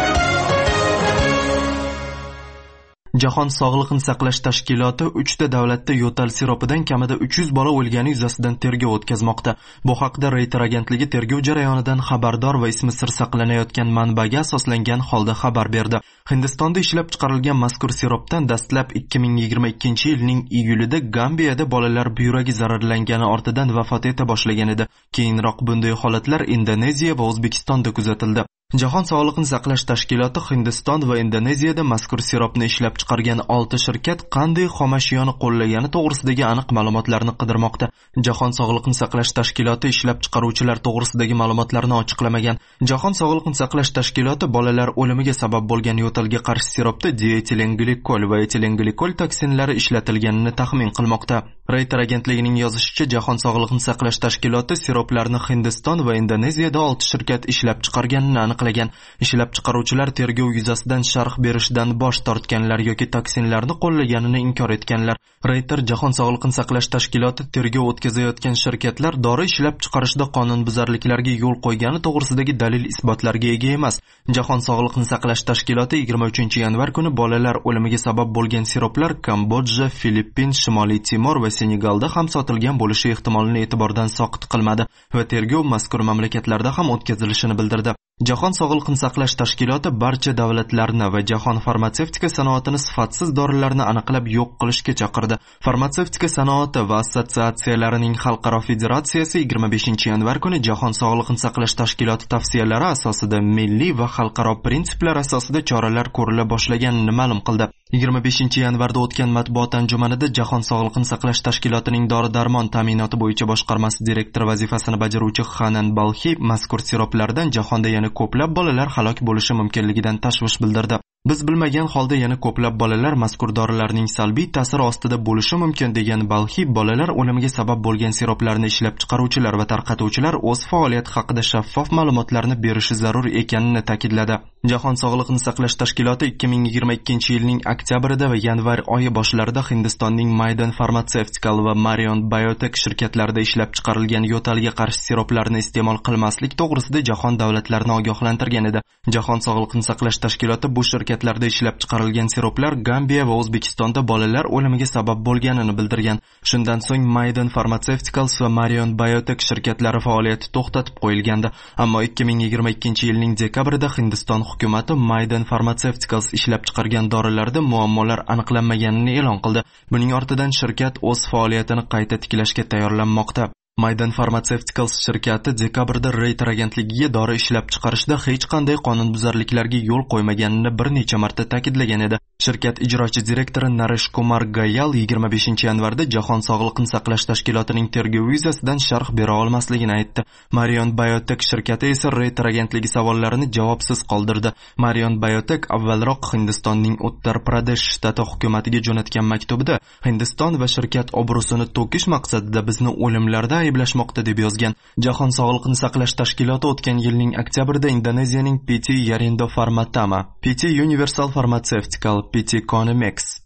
Jahon Sog'liqni saqlash tashkiloti uchta davlatda yo'tal siropidan kamida uch yuz bola o'lgani yuzasidan tergov o'tkazmoqda. Bu haqda Reuters agentligi tergov jarayonidan xabardor va ismi sir saqlanayotgan manbaga asoslangan holda xabar berdi. Hindistonda ishlab chiqarilgan mazkur siropdan dastlab ikki ming yigirma ikkinchi yilning iyulida Gambiyada bolalar buyragi zararlangani ortidan vafot eta boshlagan edi. Keyinroq bunday holatlar Indoneziya va O'zbekistonda kuzatildi. Jahon Sog'liqni saqlash tashkiloti Hindiston va Indoneziyada mazkur siropni ishlab chiqargan olti shirkat qanday xomashiyoni qo'llagani to'g'risidagi aniq ma'lumotlarni qidirmoqda. Jahon Sog'liqni saqlash tashkiloti ishlab chiqaruvchilar to'g'risidagi ma'lumotlarni ochiqlamagan. Jahon Sog'liqni saqlash tashkiloti bolalar o'limiga sabab bo'lgan yo'talga qarshi siropda dietilenglikol va etilenglikol toksinlari ishlatilganini taxmin qilmoqda. Reuters agentligining yozishicha, Jahon Sog'liqni saqlash tashkiloti siroplarni Hindiston va Indoneziyada olti shirkat ishlab chiqarganini aniqlagan. Ishlab chiqaruvchilar tergov yuzasidan sharh berishdan bosh tortganlar yoki toksinlarni qo'llaganini inkor etganlar. Reuters Jahon Sog'liqni saqlash tashkiloti tergov o'tkazayotgan shirkatlar dori ishlab chiqarishda qonunbuzarliklarga yo'l qo'ygani to'g'risidagi dalil isbotlarga ega emas. Jahon Sog'liqni saqlash tashkiloti yigirma uchinchi yanvar kuni bolalar o'limiga sabab bo'lgan siroplar Kambodja, Filippin, Shimoliy Timor va Senegalda ham sotilgan bo'lishi ehtimolini e'tibordan soqit qilmadi va tergov mazkur mamlakatlarda ham o'tkazilishini bildirdi. Jahon Sog'liqni saqlash tashkiloti barcha davlatlarni va jahon farmatsevtika sanoatini sifatsiz dorilarni aniqlab yo'q qilishga chaqirdi. Farmatsevtika sanoati va assotsiatsiyalarining xalqaro federatsiyasi yigirma beshinchi yanvar kuni Jahon Sog'liqni saqlash tashkiloti tavsiyalari asosida milliy va xalqaro prinsiplar asosida choralar ko'rila boshlaganini ma'lum qildi. yigirma beshinchi yanvarda o'tgan matbuot anjumanida Jahon Sog'liqni saqlash tashkilotining dori-darmon ta'minoti bo'yicha boshqarmasi direktori vazifasini bajaruvchi Hanan Balhi mazkur siroplardan jahonda yana ko'plab bolalar halok bo'lishi mumkinligidan tashvish bildirdi. Biz bilmagan holda yana ko'plab bolalar mazkur dorilarning salbiy ta'siri ostida bo'lishi mumkin degan Balhi bolalar o'limiga sabab bo'lgan siroplarni ishlab chiqaruvchilar va tarqatuvchilar o'z faoliyati haqida shaffof ma'lumotlarni berishi zarur ekanini ta'kidladi. Jahon Sog'liqni saqlash tashkiloti ikki ming yigirma ikkinchi yilning oktyabrida va yanvar oyi boshlarida Hindistonning Maiden Pharmaceutical va Marion Biotech shirkatlarida ishlab chiqarilgan yo'talga qarshi siroplarni iste'mol qilmaslik to'g'risida jahon davlatlarini ogohlantirgan edi. Jahon Sog'liqni saqlash tashkiloti bu shirkatlarda ishlab chiqarilgan siroplar Gambiya va O'zbekistonda bolalar o'limiga sabab bo'lganini bildirgan. Shundan so'ng Maiden Pharmaceuticals va Marion Biotech shirkatlari faoliyati to'xtatib qo'yilgandi. Ammo ikki ming yigirma ikkinchi yilning dekabrida Hindiston hukumati Maiden Pharmaceuticals ishlab chiqargan dorilarda muammolar aniqlanmaganini e'lon qildi. Buning ortidan shirkat o'z faoliyatini qayta tiklashga tayyorlanmoqda. Maiden Pharmaceuticals shirkati dekabrda Reuters agentligiga dori ishlab chiqarishda hech qanday qonunbuzarliklarga yo'l qo'ymaganini bir necha marta ta'kidlagan edi. Shirkat ijrochi direktori Naresh Kumar Gayal yigirma beshinchi yanvarda Jahon Sog'liqni saqlash tashkilotining tergovi yuzasidan sharh bera olmasligini aytdi. Marion Biotech shirkati esa Reuters agentligi savollarini javobsiz qoldirdi. Marion Biotech avvalroq Hindistonning Uttar Pradesh shtati hukumatiga jo'natgan maktubida Hindiston va shirkat obro'sini to'kish maqsadida bizni o'limlarda ayblashmoqda deb yozgan. Jahon Sog'liqni saqlash tashkiloti o'tgan yilning oktyabrida Indoneziyaning P T Yarindo Pharmatama, P T Universal Pharmaceutical, P T Conomex, P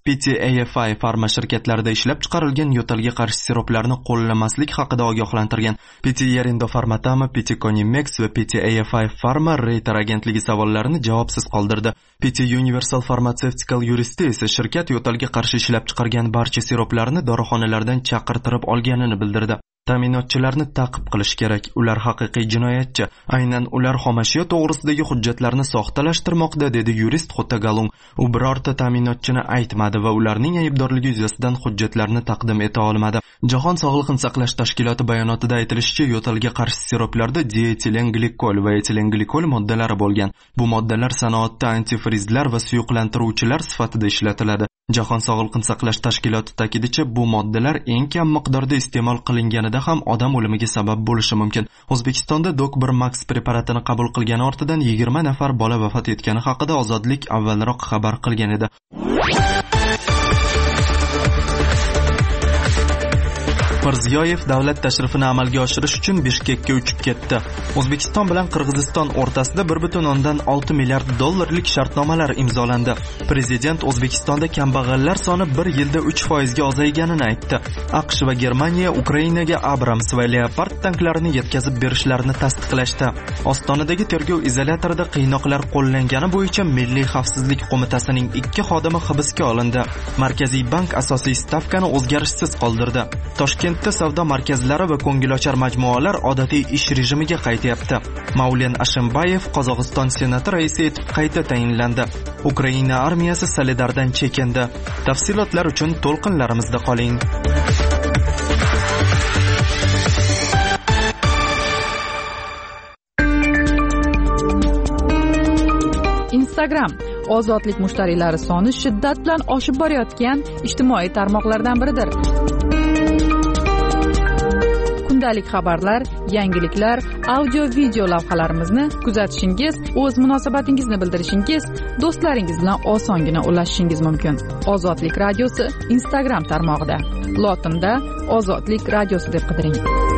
P T A F I farma shirkatlarida ishlab chiqarilgan yo'talga qarshi siroplarni qo'llamaslik haqida ogohlantirgan. P T Yerindo Pharmatama, P T Conimex va P T A F I Pharma Reiter agentligi savollarini javobsiz qoldirdi. P T Universal Pharmaceutical yuristi esa shirkat yo'talga qarshi ishlab chiqargan barcha siroplarni dorixonalardan chaqirtirib olganini bildirdi. Ta'minotchilarni ta'qib qilish kerak. Ular haqiqiy jinoyatchi. Aynan ular xomashyo to'g'risidagi hujjatlarni soxtalashtirmoqda, dedi yurist Xotagalung. U birorta ta'minotchini aytmadi va ularning aybdorligi yuzasidan hujjatlarni taqdim eta olmadi. Jahon Sog'liqni saqlash tashkiloti bayonotida aytilishicha, yo'talga qarshi siroplarda dietilen glikol va etilen glikol moddalari bo'lgan. Bu moddalar sanoatda antifrizlar va suyuqlantiruvchilar sifatida ishlatiladi. Jahon Sog'liqni saqlash tashkiloti ta'kidicha, bu moddalar eng kam miqdorda iste'mol qilinganida ham odam o'limiga sabab bo'lishi mumkin. O'zbekistonda Doc bir Max preparatini qabul qilgani ortidan yigirma nafar bola vafot etgani haqida Ozodlik avvalroq xabar qilgan edi. Mirziyoyev davlat tashrifini amalga oshirish uchun Bishkekka uchib ketdi. O'zbekiston bilan Qirg'iziston o'rtasida bir butun o'ndan olti milliard dollarlik shartnomalar imzolandi. Prezident O'zbekistonda kambag'allar soni bir yilda uch foizga ozayganini aytdi. AQSh va Germaniya Ukrainaga Abrams va Leopard tanklarini yetkazib berishlarini tasdiqlashdi. Ostonadagi tergov izolyatorida qiynoqlar qo'llangani bo'yicha Milliy xavfsizlik qo'mitasining ikki xodimi hibsga olindi. Markaziy bank asosiy stavkani o'zgarishsiz qoldirdi. Toshkentda savdo markazlari va ko'ngilochar majmualar odatiy ish rejimiga qaytyapti. Maulen Ashimbayev Qozog'iston senati raisi etib qayta tayinlandi. Ukraina armiyasi Solidardan chekindi. Tafsilotlar uchun to'lqinlarimizda qoling. Instagram ozodlik mushtariylari soni shiddat bilan oshib borayotgan ijtimoiy tarmoqlardan biridir. Kundalik xabarlar, yangiliklar, audio-video lavhalarimizni kuzatishingiz, o'z munosabatingizni bildirishingiz, do'stlaringiz bilan osongina ulashishingiz mumkin. Ozodlik radiosi Instagram tarmog'ida. Lotinda Ozodlik radiosi deb qidiring.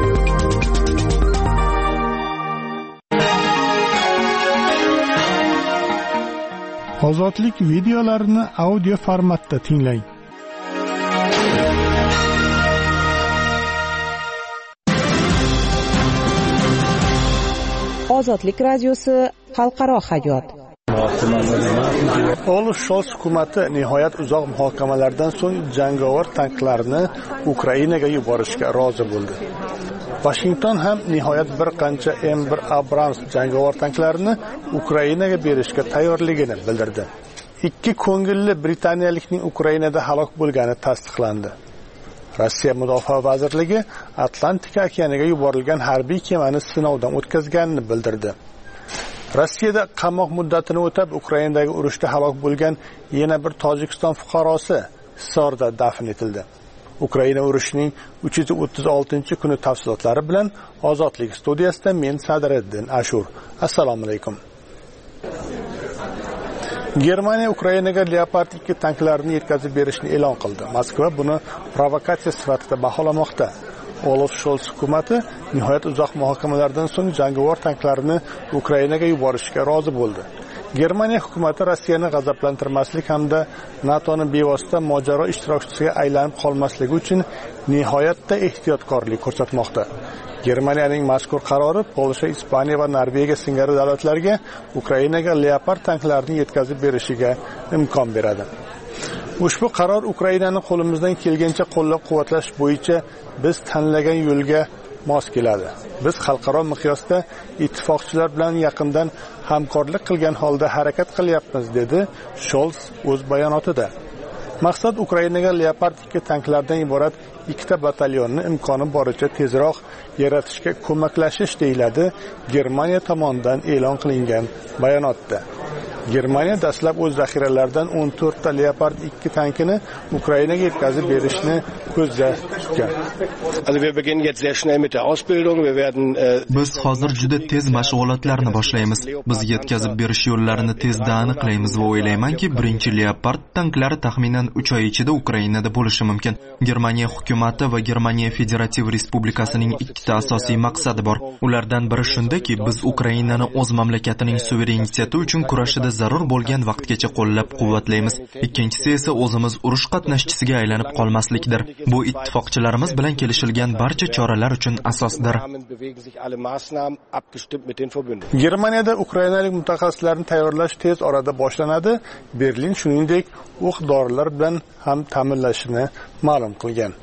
Ozodlik videolarini audio formatda tinglang. Ozodlik radiosi xalqaro hayot. Olaf Scholz hukumati nihoyat uzoq muhokamalardan so'ng jangovar tanklarni Ukrainaga yuborishga rozi bo'ldi. Washington ham nihoyat bir qancha M bir Abrams jangovar tanklarini Ukrainaga berishga tayyorligini bildirdi. Ikki ko'ngilli Britaniyalikning Ukrainada halok bo'lgani tasdiqlandi. Rossiya Mudofaa vazirligi Atlantika okeaniga yuborilgan harbiy kemani sinovdan o'tkazganini bildirdi. Rossiyada qamoq muddatini o'tab Ukrainadagi urushda halok bo'lgan yana bir Tojikiston fuqarosi Hissorda dafn etildi. Ukraina urushining uch yuz o'ttiz oltinchi kuni tafsilotlari bilan Ozodlik studiyasida men Sadriddin Ashur. Assalomu alaykum. Germaniya Ukrainaga Leopard ikki tanklarini yetkazib berishni e'lon qildi. Moskva buni provokatsiya sifatida baholamoqda. Olaf Scholz hukumati nihoyat uzoq muhokamalardan so'ng jangovar tanklarini Ukrainaga yuborishga rozi bo'ldi. Germaniya hukumati Rossiyani g'azablantirmaslik hamda NATOning bevosita mojaro ishtirokchisiga aylanib qolmasligi uchun nihoyatda ehtiyotkorlik ko'rsatmoqda. Germaniyaning mazkur qarori Polsha, Ispaniya va Norvegiya singari davlatlarga Ukrainaga Leopard tanklarini yetkazib berishiga imkon beradi. Ushbu qaror Ukrainani qo'limizdan kelgancha qo'llab-quvvatlash bo'yicha biz tanlagan yo'lga mos keladi. Biz xalqaro miqyosda ittifoqchilar bilan yaqindan hamkorlik qilgan holda harakat qilyapmiz, dedi Scholz o'z bayonotida. Maqsad Ukrainaga Leopard ikki tanklardan iborat ikkita batalyonni imkoni boricha tezroq yaratishga ko'maklashish, deyiladi Germaniya tomonidan e'lon qilingan bayonotda. Germaniya dastlab o'z zaxiralaridan o'n to'rtta Leopard ikki tankini Ukrainaga yetkazib berishni ko'zda tutgan. Biz hozir juda tez mashg'ulotlarni boshlaymiz. Biz yetkazib berish yo'llarini tezda aniqlaymiz va o'ylaymanki, birinchi Leopard tanklari taxminan uch oy ichida Ukrainada bo'lishi mumkin. Germaniya hukumati va Germaniya Federativ Respublikasining ikkita asosiy maqsadi bor. Ulardan biri shundaki, biz Ukrainani o'z mamlakatining suvereniteti uchun kurashida zarur bo'lgan vaqtgacha qo'llab-quvvatlaymiz. Ikkinchisi esa o'zimiz urush qatnashchisiga aylanib qolmaslikdir. Bu ittifoqchilarimiz bilan kelishilgan barcha choralar uchun asosdir. Germaniyada ukrainalik mutaxassislarni tayyorlash tez orada boshlanadi. Berlin shuningdek o'q-dorilar bilan ham ta'minlashini ma'lum qilgan.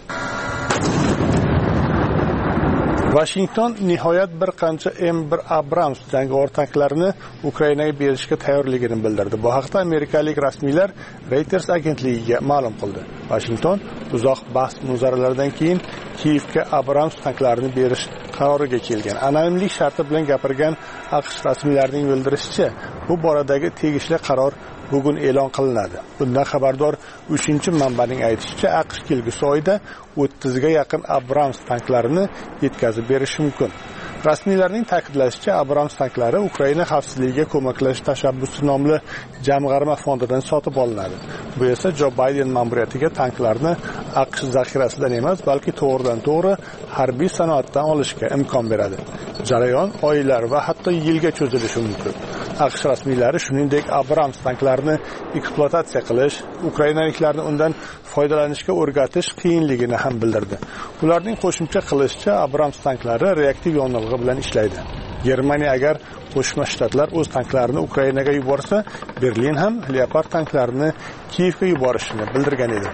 Washington nihoyat bir qancha M bir Abrams jangovar tanklarini Ukrainaga berishga tayyorligini bildirdi. Bu haqda amerikalik rasmiylar Reuters agentligiga ma'lum qildi. Washington uzoq bahs-muzokaralardan keyin Kiyevga Abrams tanklarini berish qaroriga kelgan. Anonimlik sharti bilan gapirgan AQSh rasmiylarining bildirishicha, bu boradagi tegishli qaror bugun e'lon qilinadi. Bundan xabardor uchinchi manbaning aytishicha, AQSh kelgusi oyda o'ttiz ga yaqin Abrams tanklarini yetkazib berishi mumkin. Rasmiylarning ta'kidlashicha, Abrams tanklari Ukraina xavfsizligiga ko'maklash tashabbusi nomli jamg'arma fondidan sotib olinadi. Bu esa Jo Bayden ma'muriyatiga tanklarni AQSh zaxirasidan emas, balki to'g'ridan-to'g'ri harbiy sanoatdan olishga imkon beradi. Jarayon oylar va hatto yilga cho'zilishi mumkin. AQSh rasmiylari shuningdek Abrams tanklarini ekspluatatsiya qilish, ukrainaliklarni undan foydalanishga o'rgatish qiyinligini ham bildirdi. Ularning qo'shimcha qilishicha, Abrams tanklari reaktiv yonilg'i bilan ishlaydi. Germaniya agar Qo'shma Shtatlar o'z tanklarini Ukrainaga yuborsa, Berlin ham Leopard tanklarini Kiyevga yuborishini bildirgan edi.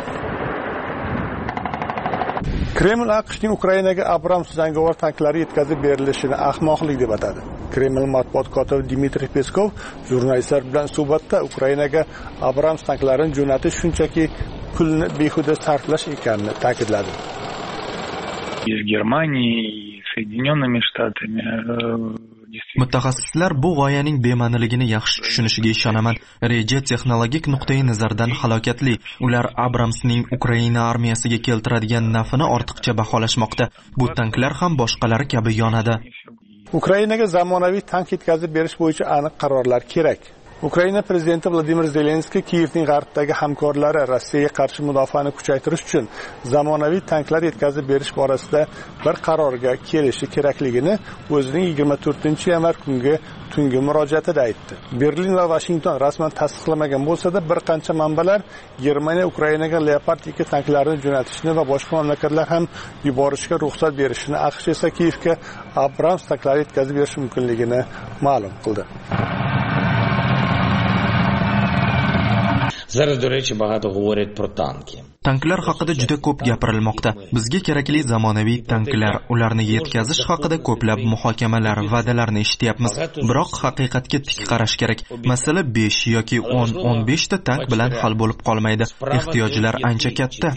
Kreml AQShning Ukrainaga Abrams jangovar tanklari yetkazib berilishini ahmoqlik deb atadi. Kreml matbuot kotibi Dmitriy Peskov jurnalistlar bilan suhbatda Ukrainaga Abrams tanklarini jo'natish shunchaki pulni behuda sarflash ekanini ta'kidladi. Из Германии и Соединенными Штатами Mutaxassislar bu g'oyaning bema'niligini yaxshi tushunishiga ishonaman. Reja texnologik nuqtai nazardan halokatli. Ular Abramsning Ukraina armiyasiga keltiradigan nafini ortiqcha baholashmoqda. Bu tanklar ham boshqalari kabi yonadi. Ukrainaga zamonaviy tank yetkazib berish bo'yicha aniq qarorlar kerak. Ukraina prezidenti Vladimir Zelenskiy Kiyevning g'arbdagi hamkorlari Rossiyaga qarshi mudofaani kuchaytirish uchun zamonaviy tanklar yetkazib berish borasida bir qarorga kelishi kerakligini o'zining yigirma to'rtinchi yanvar kungi tungi murojaatida aytdi. Berlin va Washington rasman tasdiqlamagan bo'lsa-da, bir qancha manbalar Germaniya Ukrainaga Leopard ikki tanklarini jo'natishni va boshqa mamlakatlar ham yuborishga ruxsat berishini, AQSh esa Kiyevga Abrams tanklari yetkazib berish mumkinligini ma'lum qildi. Зараз, до речі, багато говорять про танки. Tanklar haqida juda ko'p gapirilmoqda. Bizga kerakli zamonaviy tanklar, ularni yetkazish haqida ko'plab muhokamalar, va'dalarni eshityapmiz. Biroq haqiqatga tik qarash kerak. Masala besh yoki o'n o'n besh ta tank bilan hal bo'lib qolmaydi. Ehtiyojlar ancha katta.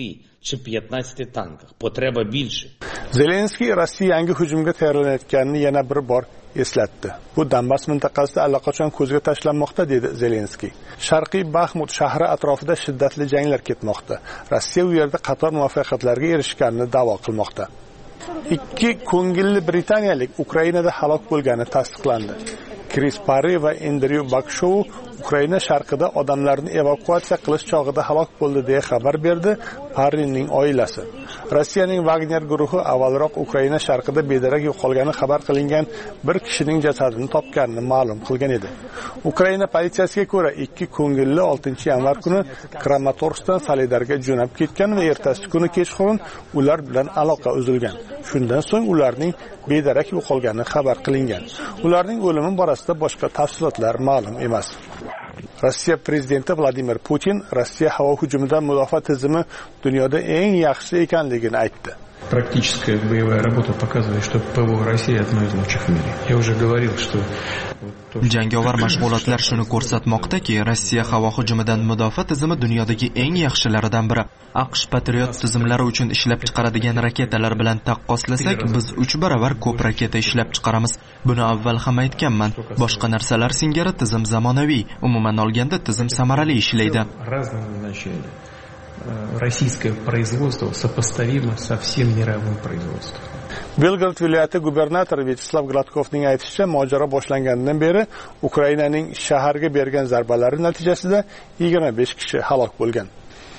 Zelenskiy Rossiya yangi hujumga tayyorlanayotganini yana bir bor eslatdi. Bu Donbass mintaqasida allaqachon ko'zga tashlanmoqda, dedi Zelenskiy. Sharqiy Baxmut shahri atrofida shiddatli janglar ketmoqda. Rossiya u yerda qator muvaffaqiyatlarga erishganini da'vo qilmoqda. Ikki ko'ngilli britaniyalik Ukrainada halok bo'lgani tasdiqlandi. Chris Parry va Andrew Bakshow Ukraina sharqida odamlarni evakuatsiya qilish chog'ida halok bo'ldi deya xabar berdi Parryning oilasi. Rossiyaning Wagner guruhi avvalroq Ukraina sharqida bedarak yo'qolgani xabar qilingan bir kishining jasadini topganini ma'lum qilgan edi. Ukraina politsiyasiga ko'ra, ikki ko'ngilli oltinchi yanvar kuni Kramatorskdan Solidarga jo'nab ketgan va ertasi kuni kechqurun ular bilan aloqa uzilgan. Shundan so'ng ularning bedarak yo'qolgani xabar qilingan. Ularning o'limi borasida boshqa tafsilotlar ma'lum emas. Rossiya prezidenti Vladimir Putin Rossiya havo hujumidan mudofaa tizimi dunyoda eng yaxshisi ekanligini aytdi. Практическая боевая работа показывает, что ПВО России одно из лучших в мире. Я уже говорил, что Jangovar mashg'ulotlar shuni ko'rsatmoqdaki, Rossiya havo hujumidan mudofaa tizimi dunyodagi eng yaxshilaridan biri. AQSh Patriot tizimlari uchun ishlab chiqaradigan raketalar bilan taqqoslasak, biz uch baravar ko'p raketa ishlab chiqaramiz. Buni avval ham aytganman. Boshqa narsalar singari tizim zamonaviy. Umuman olganda tizim samarali ishlaydi. Российское производство сопоставимо со всем мировым производством. Belgrad viloyati gubernatori Vyacheslav Gladkovning aytishicha, mojaro boshlangandan beri Ukrainaning shaharga bergan zarbalari natijasida yigirma besh kishi halok bo'lgan.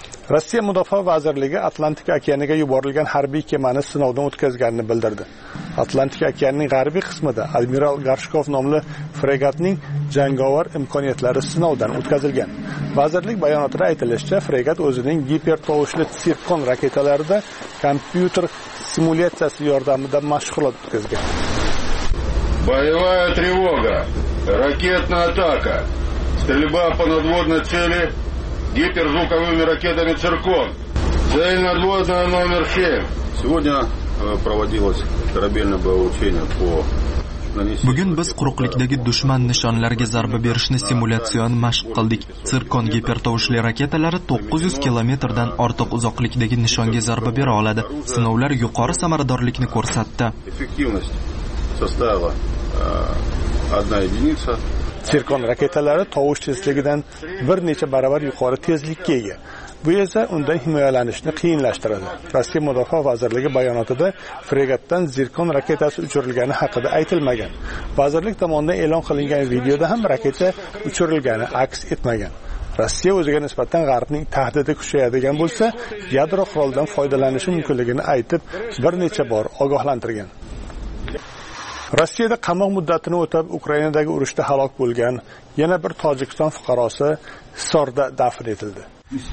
Rossiya Mudofaa vazirligi Atlantik okeaniga yuborilgan harbiy kemani sinovdan o'tkazganini bildirdi. Atlantik okeanining g'arbiy qismida Admiral Gorshkov nomli fregatning jangovar imkoniyatlari sinovdan o'tkazilgan. Vazirlik bayonotida aytilishicha, fregat o'zining gipertovushli sirkon raketalarida kompyuter simulyatsiyasi yordamida mashg'ulot o'tkazgan. Боевая тревога, ракетная атака, стрельба по надводной цели гиперзвуковыми ракетами «Циркон». Цель надводная номер семь. Сегодня проводилось корабельное боевое учение по Bugun biz quruqlikdagi dushman nishonlariga zarba berishni simulятsion mashq qildik. Sirkon gipertovushli raketalari to'qqiz yuz kilometrdan ortiq uzoqlikdagi nishonga zarba bera oladi. Sinovlar yuqori samaradorlikni ko'rsatdi. Effektivность состава одна единица. Sirkon raketalari tovush tezligidan bir necha barobar yuqori tezlikka ega. Bu esa undan himoyalanishni qiyinlashtiradi. Rossiya Mudofaa vazirligi bayonotida fregatdan Zirkon raketasi uchirilgani haqida aytilmagan. Vazirlik tomonidan e'lon qilingan videoda ham raketa uchirilgani aks etmagan. Rossiya o'ziga nisbatan G'arbning tahdidi kuchayadigan bo'lsa, yadro qurolidan foydalanishi mumkinligini aytib, bir necha bor ogohlantirgan. Rossiyada qamoq muddatini o'tab Ukrainadagi urushda halok bo'lgan yana bir Tojikiston fuqarosi Hissorda dafn etildi.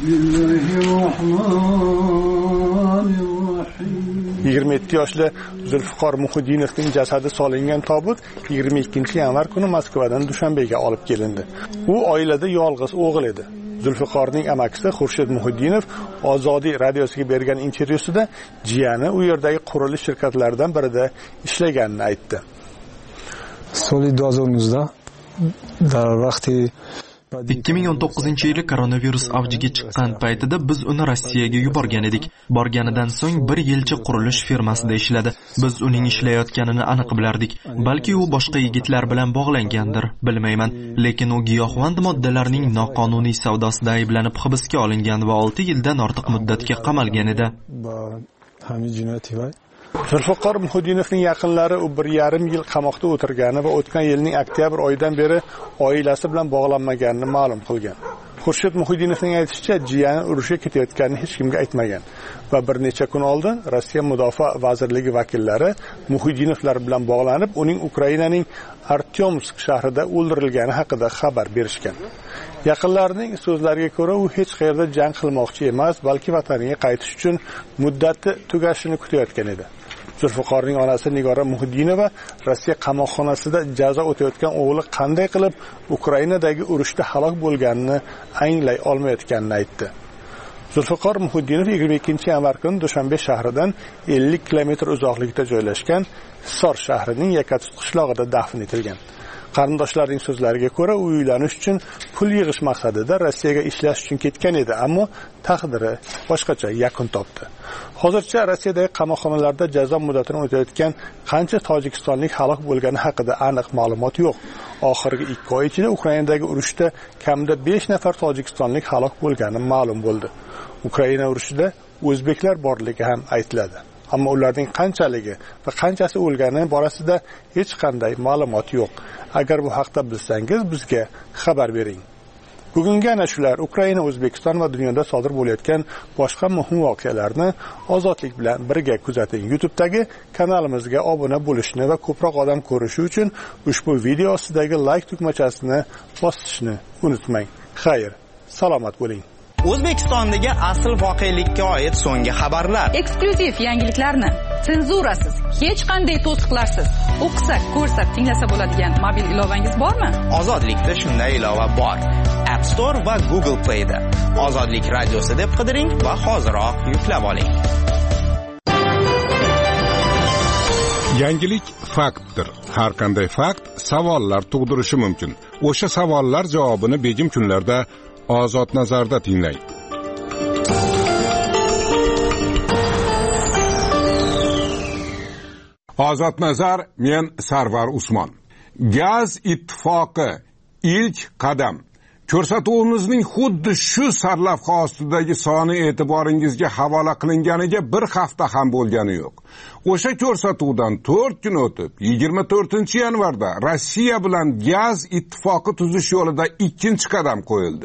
yigirma yetti yoshli Zulfiqor Muhiddinovning jasadi solingan tobut yigirma ikkinchi yanvar kuni Moskvadan Dushanbega olib kelindi. U oilada yolg'iz o'g'il edi. Zulfiqorning amakisi Xurshid Muhiddinov Ozodiy radiosiga bergan intervyusida jiyani u yerdagi qurilish shirkatlaridan birida ishlaganini aytdi. So'li dozornuzda dar vaqti ikki ming o'n to'qqizinchi yili koronavirus avjiga chiqqan paytida biz uni Rossiyaga yuborgan edik. Borganidan so'ng bir yilcha qurilish firmasida ishladi. Biz uning ishlayotganini aniq bilardik. Balki u boshqa yigitlar bilan bog'langandir, bilmayman. Lekin u giyohvand moddalarning noqonuniy savdosida ayblanib hibsga olingan va olti yildan ortiq muddatga qamalgan edi. Zulfiqor Muhiddinovning yaqinlari u bir yarim yil qamoqda o'tirgani va o'tgan yilning oktyabr oyidan beri oilasi bilan bog'lanmaganini ma'lum qilgan. Xurshid Muhiddinovning aytishicha, jiyani urushga ketayotganini hech kimga aytmagan va bir necha kun oldin Rossiya Mudofaa vazirligi vakillari Muhiddinovlar bilan bog'lanib, uning Ukrainaning Artyomsk shahrida o'ldirilgani haqida xabar berishgan. Yaqinlarining so'zlariga ko'ra, u hech qayerda jang qilmoqchi emas, balki vataniga qaytish uchun muddati tugashini kutayotgan edi. Zulfiqorning onasi Nigora Muhiddinova Rossiya qamoqxonasida jazo o'tayotgan o'g'li qanday qilib Ukrainadagi urushda halok bo'lganini anglay olmayotganini aytdi. Zulfiqor Muhiddinov yigirma ikkinchi yanvar kuni Dushanbe shahridan ellik kilometr uzoqlikda joylashgan Hissor shahrining Yakatut qishlog'ida dafn etilgan. Qarindoshlarining so'zlariga ko'ra, u uylanish uchun pul yig'ish maqsadida Rossiyaga ishlash uchun ketgan edi, ammo taqdiri boshqacha yakun topdi. Hozircha Rossiyadagi qamoqxonalarda jazo muddatini o'tayotgan qancha tojikistonlik halok bo'lgani haqida aniq ma'lumot yo'q. Oxirgi ikki oy ichida Ukrainadagi urushda kamida besh nafar tojikistonlik halok bo'lgani ma'lum bo'ldi. Ukraina urushida o'zbeklar borligi ham aytiladi. Ammo ularning qanchaligi va qanchasi o'lgani borasida hech qanday ma'lumot yo'q. Agar bu haqda bilsangiz, bizga xabar bering. Bugungi ana shular Ukraina, O'zbekiston va dunyoda sodir bo'layotgan boshqa muhim voqealarni ozodlik bilan birga kuzating. YouTube'dagi kanalimizga obuna bo'lishni va ko'proq odam ko'rishi uchun ushbu video ostidagi like tugmachasini bosishni unutmang. Xayr, salomat bo'ling. O'zbekistondagi asl voqelikka oid so'nggi xabarlar, eksklyuziv yangiliklarni senzurasiz, hech qanday to'siqlarsiz o'qisak, ko'rsak, tinglasa bo'ladigan mobil ilovangiz bormi? Ozodlikda shunday ilova bor. App Store va Google Play'da Ozodlik radiosi deb qidiring va hoziroq yuklab oling. Yangilik faktdir. Har qanday fakt savollar tug'dirishi mumkin. O'sha savollar javobini begim kunlarda Ozod nazarda tinglang. Ozod nazar, men Sarvar Usmon. Gaz ittifoqi ilk qadam. Ko'rsatuvimizning xuddi shu sarlavha ostidagi soni e'tiboringizga havola qilinganiga bir hafta ham bo'lgani yo'q. O'sha ko'rsatuvdan to'rt kun o'tib, yigirma to'rtinchi yanvarda Rossiya bilan gaz ittifoqi tuzish yo'lida ikkinchi qadam qo'yildi.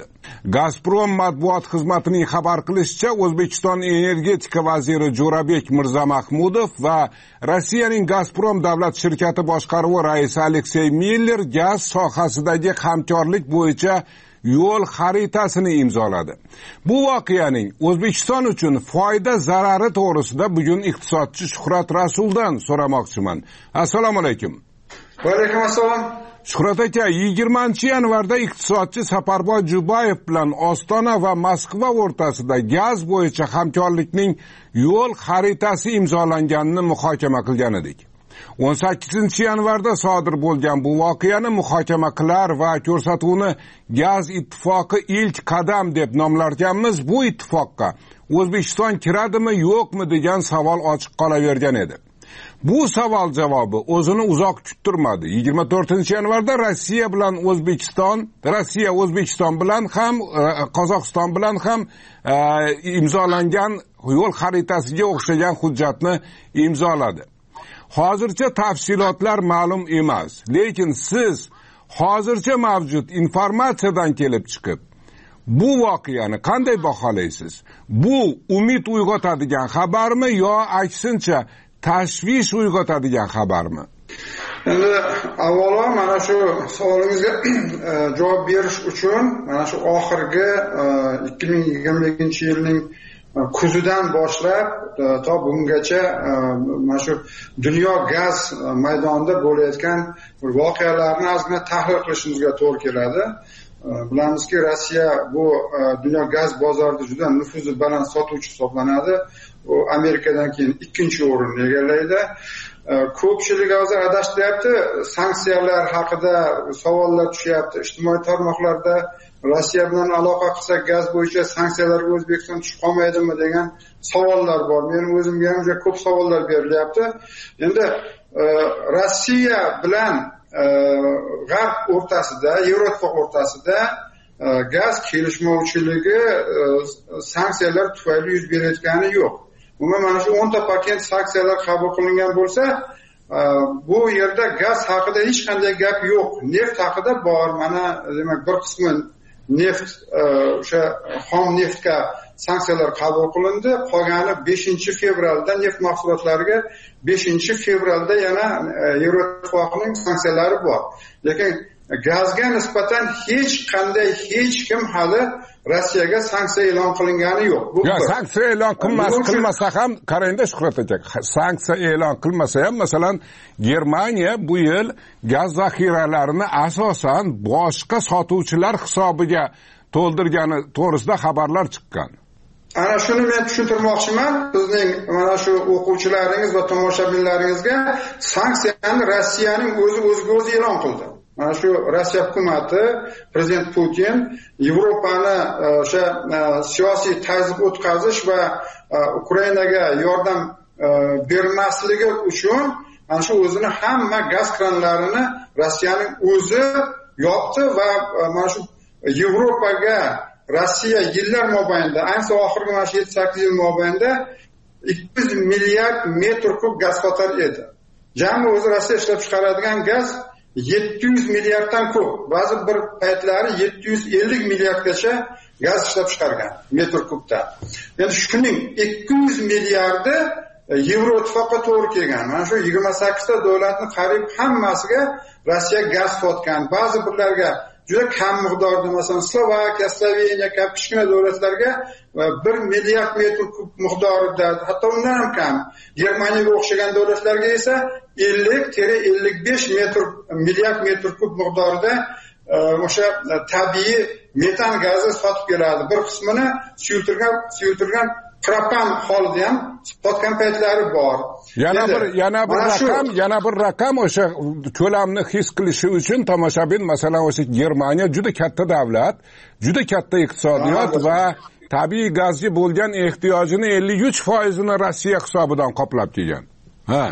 Gazprom matbuot xizmatining xabar qilishicha, O'zbekiston energetika vaziri Jo'rabek Mirzamahmudov va Rossiyaning Gazprom davlat shirkati boshqaruvi raisi Aleksey Miller gaz sohasidagi hamkorlik bo'yicha yo'l xaritasini imzoladi. Bu voqeaning O'zbekiston uchun foyda zarari to'g'risida bugun iqtisodchi Shuhrat Rasuldan so'ramoqchiman. Assalomu alaykum. Va alaykum assalom. Shuhrat aka, yigirmanchi yanvarda iqtisodchi Safarboy Jubayev bilan Ostona va Moskva o'rtasida gaz bo'yicha hamkorlikning yo'l xaritasi imzolanganini muhokama qilgan edik. o'n sakkizinchi yanvarda sodir bo'lgan bu voqeani muhokama qilar va ko'rsatuvni gaz ittifoqi ilk qadam deb nomlarkanmiz. Bu ittifoqqa O'zbekiston kiradimi, yo'qmi degan savol ochiq qolavergan edi. Bu savol javobi o'zini uzoq kuttirmadi. yigirma to'rtinchi yanvarda Rossiya bilan O'zbekiston, Rossiya O'zbekiston bilan ham Qozog'iston bilan ham e, imzolangan yo'l xaritasiga o'xshagan hujjatni imzoladi. Hozircha tafsilotlar ma'lum emas, lekin siz hozircha mavjud informatsiyadan kelib chiqib bu voqeani qanday baholaysiz? Bu umid uyg'otadigan xabarmi yo aksincha tashvish uyg'otadigan xabarmi? Endi avvalo mana shu savolingizga javob berish uchun mana shu oxirgi ikki ming yigirma ikkinchi yilning kuzidan boshlab to bungacha mana shu dunyo gaz maydonida bo'layotgan voqealarni ozgina tahlil qilishimizga to'g'ri keladi. Bilamizki, Rossiya bu dunyo gaz bozorida juda nufuzi baland sotuvchi hisoblanadi. U Amerikadan keyin ikkinchi o'rinni egallaydi. Ko'pchilik hozir adashtiryapti, sanksiyalar haqida savollar tushyapti ijtimoiy tarmoqlarda. Rossiya bilan aloqa qilsak gaz bo'yicha sanksiyalarga O'zbekiston tushib qolmaydimi degan savollar bor. Men o'zimga ham juda ko'p savollar berilyapti. Endi Rossiya bilan G'arb o'rtasida, Yevroittifoq o'rtasida gaz kelishmovchiligi sanksiyalar tufayli yuz berayotgani yo'q. Umuman mana shu o'nta paket sanksiyalar qabul qilingan bo'lsa, bu yerda gaz haqida hech qanday gap yo'q. Neft haqida bor. Mana demak bir qismi neft, o'sha xom neftga sanksiyalar qabul qilindi. Qolgani beshinchi fevralda neft mahsulotlariga beshinchi fevralda yana Yevroittifoqning sanksiyalari bor. Lekin gazga nisbatan hech qanday hech kim hali Rossiyaga sanksiya e'lon qilingani yo'q. Bu ya sanksiya e'lon qilmas qilmasa ham qarangda Shuhrat aka, sanksiya e'lon qilmasa ham masalan Germaniya bu yil gaz zaxiralarini asosan boshqa sotuvchilar hisobiga to'ldirgani to'g'risida xabarlar chiqqan. Ana shuni men tushuntirmoqchiman bizning mana shu o'quvchilaringiz va tomoshabinlaringizga. Sanksiyani Rossiyaning o'zi o'ziga o'zi e'lon qildi. Mana shu Rossiya hukumati, prezident Putin Yevropani o'sha siyosiy tazyiq o'tkazish va Ukrainaga yordam bermasligi uchun mana shu o'zini hamma gaz kranlarini Rossiyaning o'zi yopdi va mana shu Yevropaga Rossiya yillar mobaynida, ayniqsa oxirgi mana shu yetti sakkiz yil mobaynida ikki yuz milliard metr kub gaz sotar edi. Jami o'zi Rossiya ishlab chiqaradigan gaz yetti yuz milliarddan ko'p, ba'zi bir paytlari yetti yuz ellik milliardgacha gaz ishlab chiqargan metr kubda. Endi shuning ikki yuz milliardi Yevroittifoqqa to'g'ri kelgan. Mana shu yigirma sakkizta davlatning qariyb hammasiga Rossiya gaz sotgan. Ba'zi birlarga juda kam miqdorda, masalan Slovakiya, Sloveniya kabi kichkina davlatlarga bir milliard metr kub miqdorida, hatto undan ham kam. Germaniyaga o'xshagan davlatlarga esa ellik ellik besh metr milliard metr kub miqdorida o'sha tabiiy metan gazi sotib keladi. Bir qismini suyultirgan suyultirgan propan holida ham sotgan paytlari bor. Yana bir yana bir raqam, yana bir raqam o'sha ko'lamni his qilishi uchun tomoshabin masalan o'sha Germaniya juda katta davlat, juda katta iqtisodiyot va tabiiy gazga bo'lgan ehtiyojini ellik uch foiz ni Rossiya hisobidan qoplab kelgan. Ha.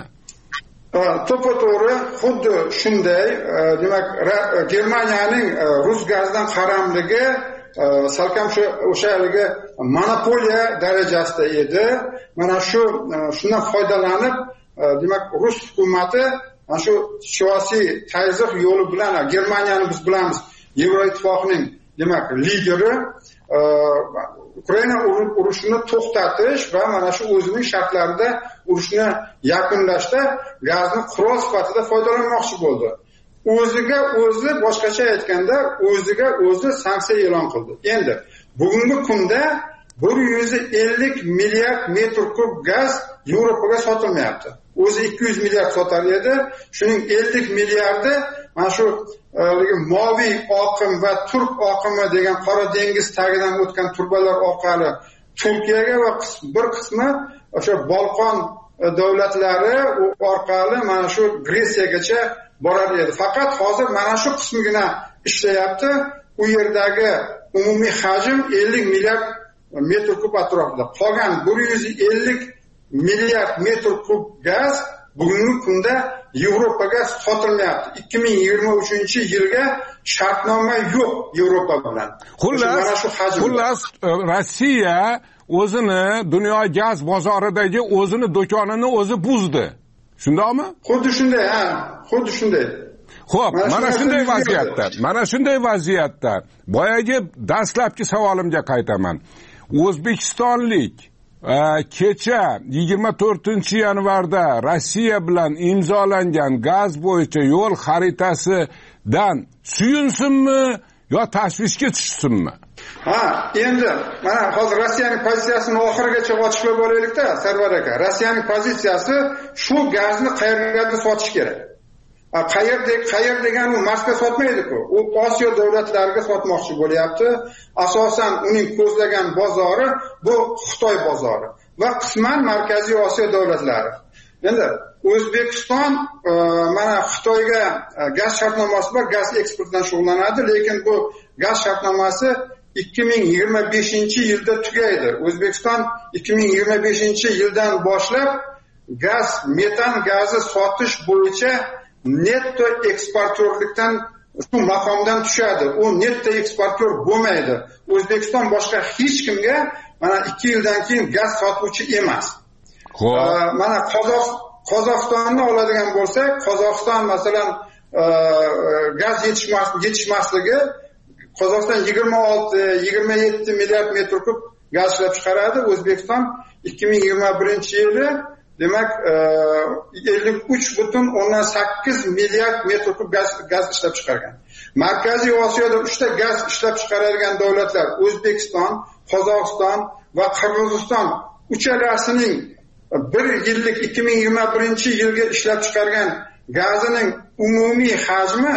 To'ppa-to'g'ri xuddi shunday. Demak, Germaniyaning rus gazidan qaramligi salkam o'sha haligi monopoliya darajasida edi. Mana shu shundan foydalanib, demak, rus hukumati mana shu siyosiy tazyiq yo'li bilan Germaniyani biz bilamiz, Yevroittifoqning demak lideri Ukraina urushini to'xtatish va mana shu o'zining shartlarida urushni yakunlashda gazni qurol sifatida foydalanmoqchi bo'ldi. O'ziga o'zi, boshqacha aytganda, o'ziga o'zi sanksiya e'lon qildi. Endi bugungi kunda bir yuz ellik milliard metr kub gaz Yevropaga sotilmayapti. O'zi ikki yuz milliard sotar edi. Shuning ellik milliardi mana shu moviy oqim va turk oqimi degan Qora dengiz tagidan o'tgan turbalar orqali Turkiyaga va bir qismi o'sha Balqon davlatlari orqali mana shu Gretsiyagacha borar edi. Faqat hozir mana shu qismigina ishlayapti. U yerdagi umumiy hajm ellik milliard metr kub atrofida. Qolgan bir yuz ellik milliard metr kub gaz bugungi kunda Yevropaga sotilmayapti. ikki ming yigirma uchinchi yilga shartnoma yo'q Yevropa bilan. Xullas, xullas Rossiya o'zini dunyo gaz bozoridagi o'zini do'konini o'zi buzdi. Shundaymi? Xuddi shunday, ha, xuddi shunday. Xo'p, mana shunday vaziyatda, mana shunday vaziyatda boyagi dastlabki savolimga qaytaman. O'zbekistonlik kecha yigirma to'rtinchi yanvarda Rossiya bilan imzolangan gaz bo'yicha yo'l xaritasidan suyunsinmi yo tashvishga tushsinmi? Ha, endi mana hozir Rossiyaning pozitsiyasini oxirigacha ochiqlab olaylik-da, Sarvar aka. Rossiyaning pozitsiyasi shu gazni qayerga sotish kerak. Qayerda qayer degan u Moskva sotmaydi-ku. U Osiyo davlatlariga sotmoqchi bo'lyapti. Asosan uning ko'zlagan bozori bu Xitoy bozori va qisman Markaziy Osiyo davlatlari. Endi O'zbekiston mana Xitoyga gaz shartnomasi bor, gaz eksportidan shug'ullanadi, lekin bu gaz shartnomasi ikki ming yigirma beshinchi yilda tugaydi. O'zbekiston ikki ming yigirma beshinchi yildan boshlab gaz, metan gazi sotish bo'yicha netto eksportyorlikdan shu maqomdan tushadi. U netto eksportyor bo'lmaydi. O'zbekiston boshqa hech kimga mana ikki yildan keyin gaz sotuvchi emas. Xo'p. Mana Qozog'istonni oladigan bo'lsak, Qozog'iston masalan gaz yetishmasligi Qozog'iston yigirma olti yigirma yetti milliard metr kub gaz ishlab chiqaradi. O'zbekiston ikki ming yigirma birinchi yili demak ellik uch butun o'ndan sakkiz milliard metr kub gaz gaz ishlab chiqargan. Markaziy Osiyoda uchta gaz ishlab chiqaradigan davlatlar O'zbekiston, Qozog'iston va Qirg'iziston uchalasining bir yillik ikki ming yigirma birinchi yilga ishlab chiqargan gazining umumiy hajmi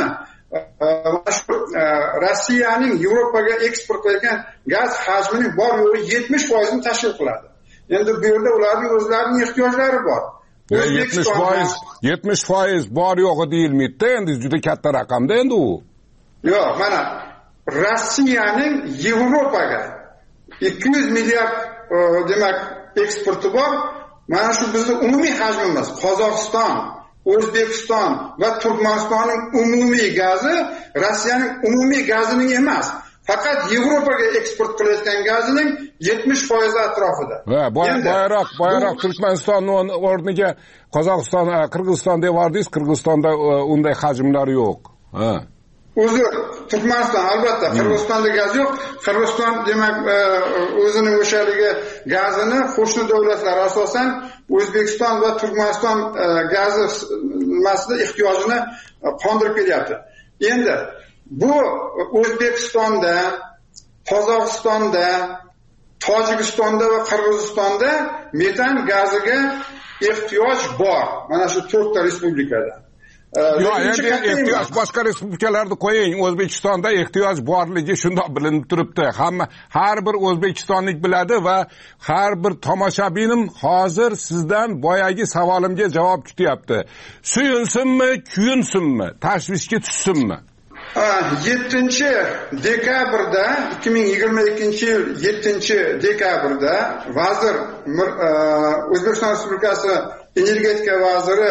Rossiyaning Yevropaga eksport qilgan gaz hajmining bor yo'g'i yetmish foiz ni tashkil qiladi. Endi bu yerda ularning o'zlarining ehtiyojlari bor. yetmish foiz yetmish foiz bor yo'g'i deyilmaydi. Endi juda katta raqamda endi u. Yo'q, mana Rossiyaning Yevropaga ikki yuz milliard demak eksporti bor. Mana shu bizning umumiy hajmimiz. Qozog'iston, O'zbekiston va Turkmanistonning umumiy gazi Rossiyaning umumiy gazining emas. Faqat Yevropaga eksport qilayotgan gazining yetmish foiz atrofida. Va boyroq, boyroq Turkmanistonning o'rniga Qozog'iston, Qirg'iziston devordingiz, Qirg'izistonda unday hajmlar yo'q. Ha. Uzr, Turkmaniston albatta, Qirg'izistonda gaz yo'q. Qirg'iziston demak o'zining o'shaligi gazini qo'shni davlatlar asosan O'zbekiston va Turkmaniston gazi masala ehtiyojini qondirib kelyapti. Endi bu O'zbekistonda, Qozog'istonda, Tojikistonda va Qirg'izistonda metan gaziga ehtiyoj bor. Mana shu to'rtta respublikada. Yo'q, endi ehtiyoj boshqa respublikalarni qo'ying. O'zbekistonda ehtiyoj borligi shundoq bilinib turibdi. Hamma har bir o'zbekistonlik biladi va har bir tomoshabinim hozir sizdan boyagi savolimga javob kutyapti. Suyunsinmi, kuyunsinmi, tashvishga tushsinmi? yettinchi dekabrda ikki ming yigirma ikkinchi yil yettinchi dekabrda vazir O'zbekiston Respublikasi energetika vaziri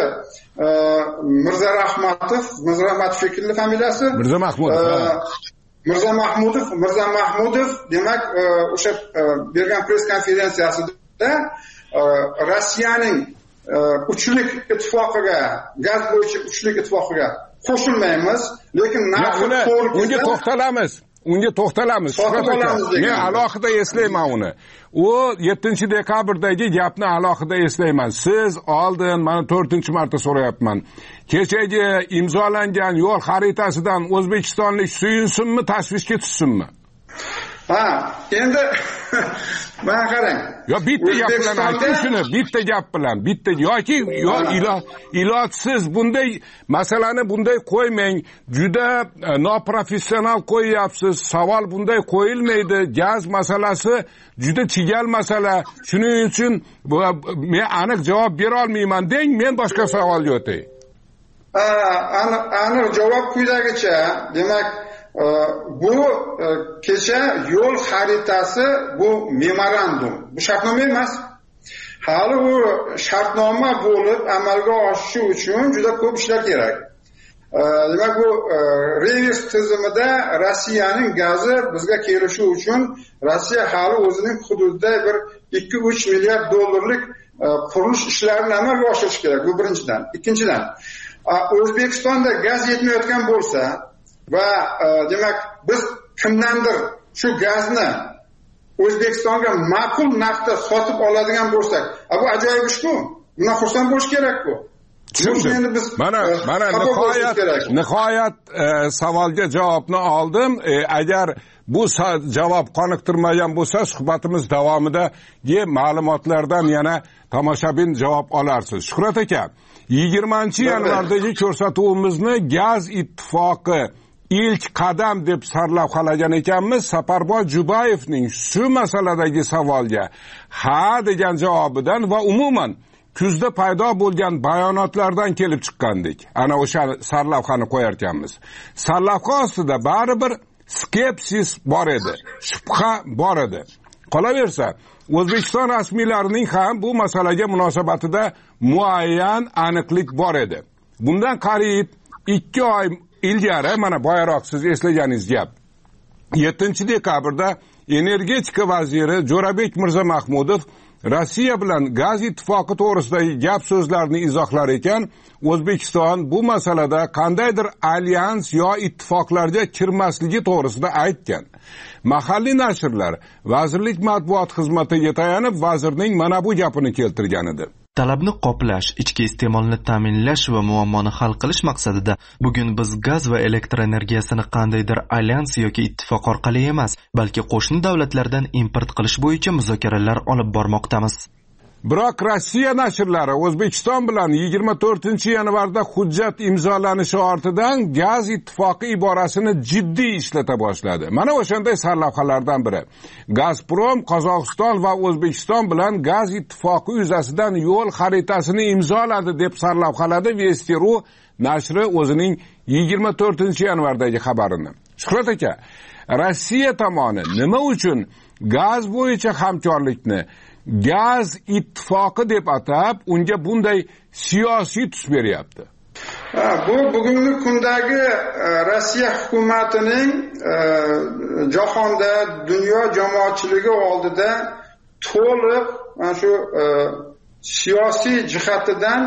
Mirza Rahmatov, Mirza Rahmatov shekilli familiyasi. Mirza Mahmudov. Mirza Mahmudov, Mirza Mahmudov demak o'sha bergan press konferensiyasida Rossiyaning uchlik ittifoqiga, gaz bo'yicha uchlik ittifoqiga qo'shilmaymiz, lekin narxi unga to'xtalamiz. unga to'xtalamiz. Men alohida eslayman uni. U yettinchi dekabrdagi gapni alohida eslayman. Siz oldin mana to'rtinchi marta so'rayapman. Kechagi imzolangan yo'l xaritasidan O'zbekistonlik suyunsinmi, tashvishga tushsinmi? Ha, endi mana qarang. Yo bitta gap bilan ayting shuni, bitta gap bilan, bitta yoki yo ilo ilojsiz bunday masalani bunday qo'ymang. Juda noprofessional qo'yyapsiz. Savol bunday qo'yilmaydi. Gaz masalasi juda chigal masala. Shuning uchun men aniq javob bera olmayman deng, men boshqa savolga o'tay. Ha, aniq javob quyidagicha. Demak, bu kecha yo'l xaritasi bu memorandum. Bu shartnoma emas. Hali u shartnoma bo'lib amalga oshishi uchun juda ko'p ishlar kerak. Demak, bu revers tizimida Rossiyaning gazi bizga kelishi uchun Rossiya hali o'zining hududida bir ikki uch milliard dollarlik qurilish ishlarini amalga oshirish kerak. Bu birinchidan. Ikkinchidan, O'zbekistonda gaz yetmayotgan bo'lsa va demak biz kimdandir shu gazni O'zbekistonga ma'qul narxda sotib oladigan bo'lsak, bu ajoyib ish-ku. Bundan xursand bo'lish kerak-ku. Tushundim. Mana mana nihoyat nihoyat savolga javobni oldim. Agar bu javob qoniqtirmagan bo'lsa, suhbatimiz davomidagi ma'lumotlardan yana tomoshabin javob olarsiz. Shuhrat aka, yigirmanchi yanvardagi ko'rsatuvimizni Gaz ittifoqi ilk qadam deb sarlavhalagan ekanmiz. Saparboy Jubayevning shu masaladagi savolga ha degan javobidan va umuman kuzda paydo bo'lgan bayonotlardan kelib chiqqandik. Ana o'sha sarlavhani qo'yarkanmiz. Sarlavha ostida baribir skepsis bor edi, shubha bor edi. Qolaversa, O'zbekiston rasmiylarining ham bu masalaga munosabatida muayyan aniqlik bor edi. Bundan qariyb ikki oy ilgari, mana boyaroq siz eslaganingiz gap, yettinchi dekabrda energetika vaziri Jo'rabek Mirzamahmudov Rossiya bilan gaz ittifoqi to'g'risidagi gap so'zlarni izohlar ekan, O'zbekiston bu masalada qandaydir alyans yo ittifoqlarga kirmasligi to'g'risida aytgan. Mahalliy nashrlar vazirlik matbuot xizmatiga tayanib vazirning mana bu gapini keltirgan edi. Talabni qoplash, ichki iste'molni ta'minlash va muammoni hal qilish maqsadida bugun biz gaz va elektr energiyasini qandaydir alyans yoki ittifoq orqali emas, balki qo'shni davlatlardan import qilish bo'yicha muzokaralar olib bormoqdamiz. Biroq Rossiya nashrlari O'zbekiston bilan yigirma to'rtinchi yanvarda hujjat imzolanishi ortidan gaz ittifoqi iborasini jiddiy ishlata boshladi. Mana o'shanday sarlavhalardan biri. Gazprom Qozog'iston va O'zbekiston bilan gaz ittifoqi yuzasidan yo'l xaritasini imzoladi deb sarlavhaladi Vesti.ru nashri o'zining yigirma to'rtinchi yanvardagi xabarini. Shuhrat aka, Rossiya tomoni nima uchun gaz bo'yicha hamkorlikni gaz ittifoqi deb atab, unga bunday siyosiy tus beryapti? Bu bugungi kundagi Rossiya hukumatining jahonda, dunyo jamoatchiligi oldida to'liq mana shu siyosiy jihatidan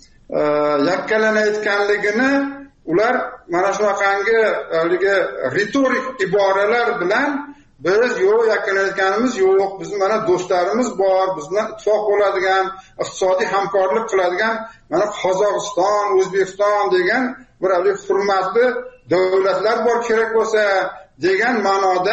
yakkalanayotganligini ular mana shunaqangi haligi ritorik iboralar bilan biz yo'q yakkalanayotganimiz yo'q, bizning mana do'stlarimiz bor, bizning ittifoq bo'ladigan, iqtisodiy hamkorlik qiladigan mana Qozog'iston, O'zbekiston degan bir hurmatli davlatlar bor kerak bo'lsa degan ma'noda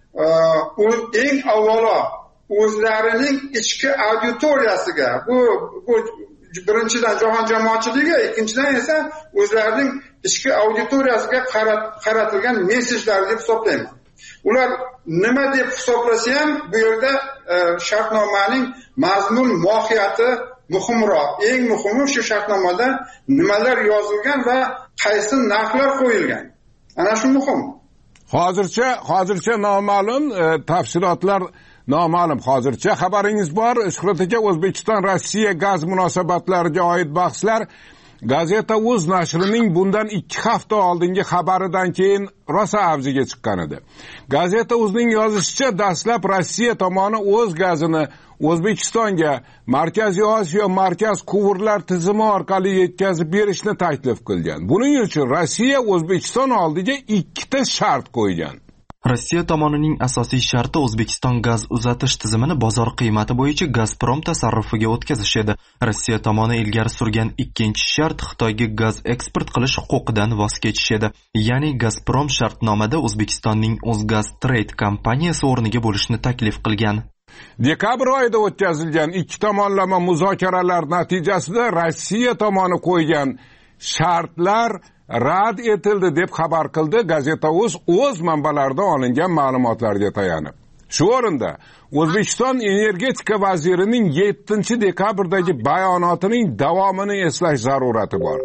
eng avvalo o'zlarining ichki auditoriyasiga, bu bu birinchidan jahon jamoatchiligi, ikkinchidan esa o'zlarining ichki auditoriyasiga qaratilgan mesajlar deb hisoblayman. Ular nima deb hisoblasa ham bu yerda shartnomaning mazmun mohiyati muhimroq. Eng muhimi shu shartnomada nimalar yozilgan va qaysi narxlar qo'yilgan. Ana shu muhim. Hozircha hozircha noma'lum, tafsilotlar noma'lum hozircha. Xabaringiz bor, Shuhrat aka, O'zbekiston Rossiya gaz munosabatlariga oid bahslar Gazeta.uz nashrining bundan ikki hafta oldingi xabaridan keyin rosa avjiga chiqqan edi. Gazeta.uzning yozishicha, dastlab Rossiya tomoni o'z gazini O'zbekistonga Markaziy Osiyo markaz quvurlar tizimi orqali yetkazib berishni taklif qilgan. Buning uchun Rossiya O'zbekiston oldiga ikkita shart qo'ygan. Rossiya tomonining asosiy sharti O'zbekiston gaz uzatish tizimini bozor qiymati bo'yicha Gazprom tasarrufiga o'tkazish edi. Rossiya tomoni ilgari surgan ikkinchi shart Xitoyga gaz eksport qilish huquqidan voz kechish edi. Ya'ni Gazprom shartnomada O'zbekistonning O'zgaz Trade kompaniyasi o'rniga bo'lishni taklif qilgan. Dekabr oyida o'tkazilgan ikki tomonlama muzokaralar natijasida Rossiya tomoni qo'ygan shartlar rad etildi deb xabar qildi Gazeta.uz o'z manbalarida olingan ma'lumotlarga tayanib. Shu o'rinda O'zbekiston energetika vazirining yettinchi dekabrdagi bayonotining davomini eslash zarurati bor.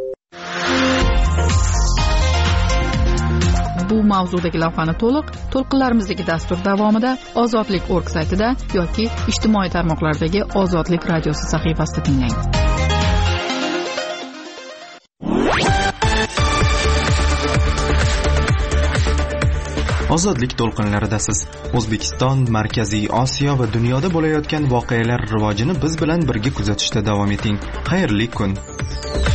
Bu mavzudagi lavhani to'liq to'lqinlarimizdagi dastur davomida ozodlik org saytida yoki ijtimoiy tarmoqlardagi Ozodlik radiosi sahifasida tinglang. Ozodlik to'lqinlaridasiz. O'zbekiston, Markaziy Osiyo va dunyoda bo'layotgan voqealar rivojini biz bilan birga kuzatishda davom eting. Xayrli kun.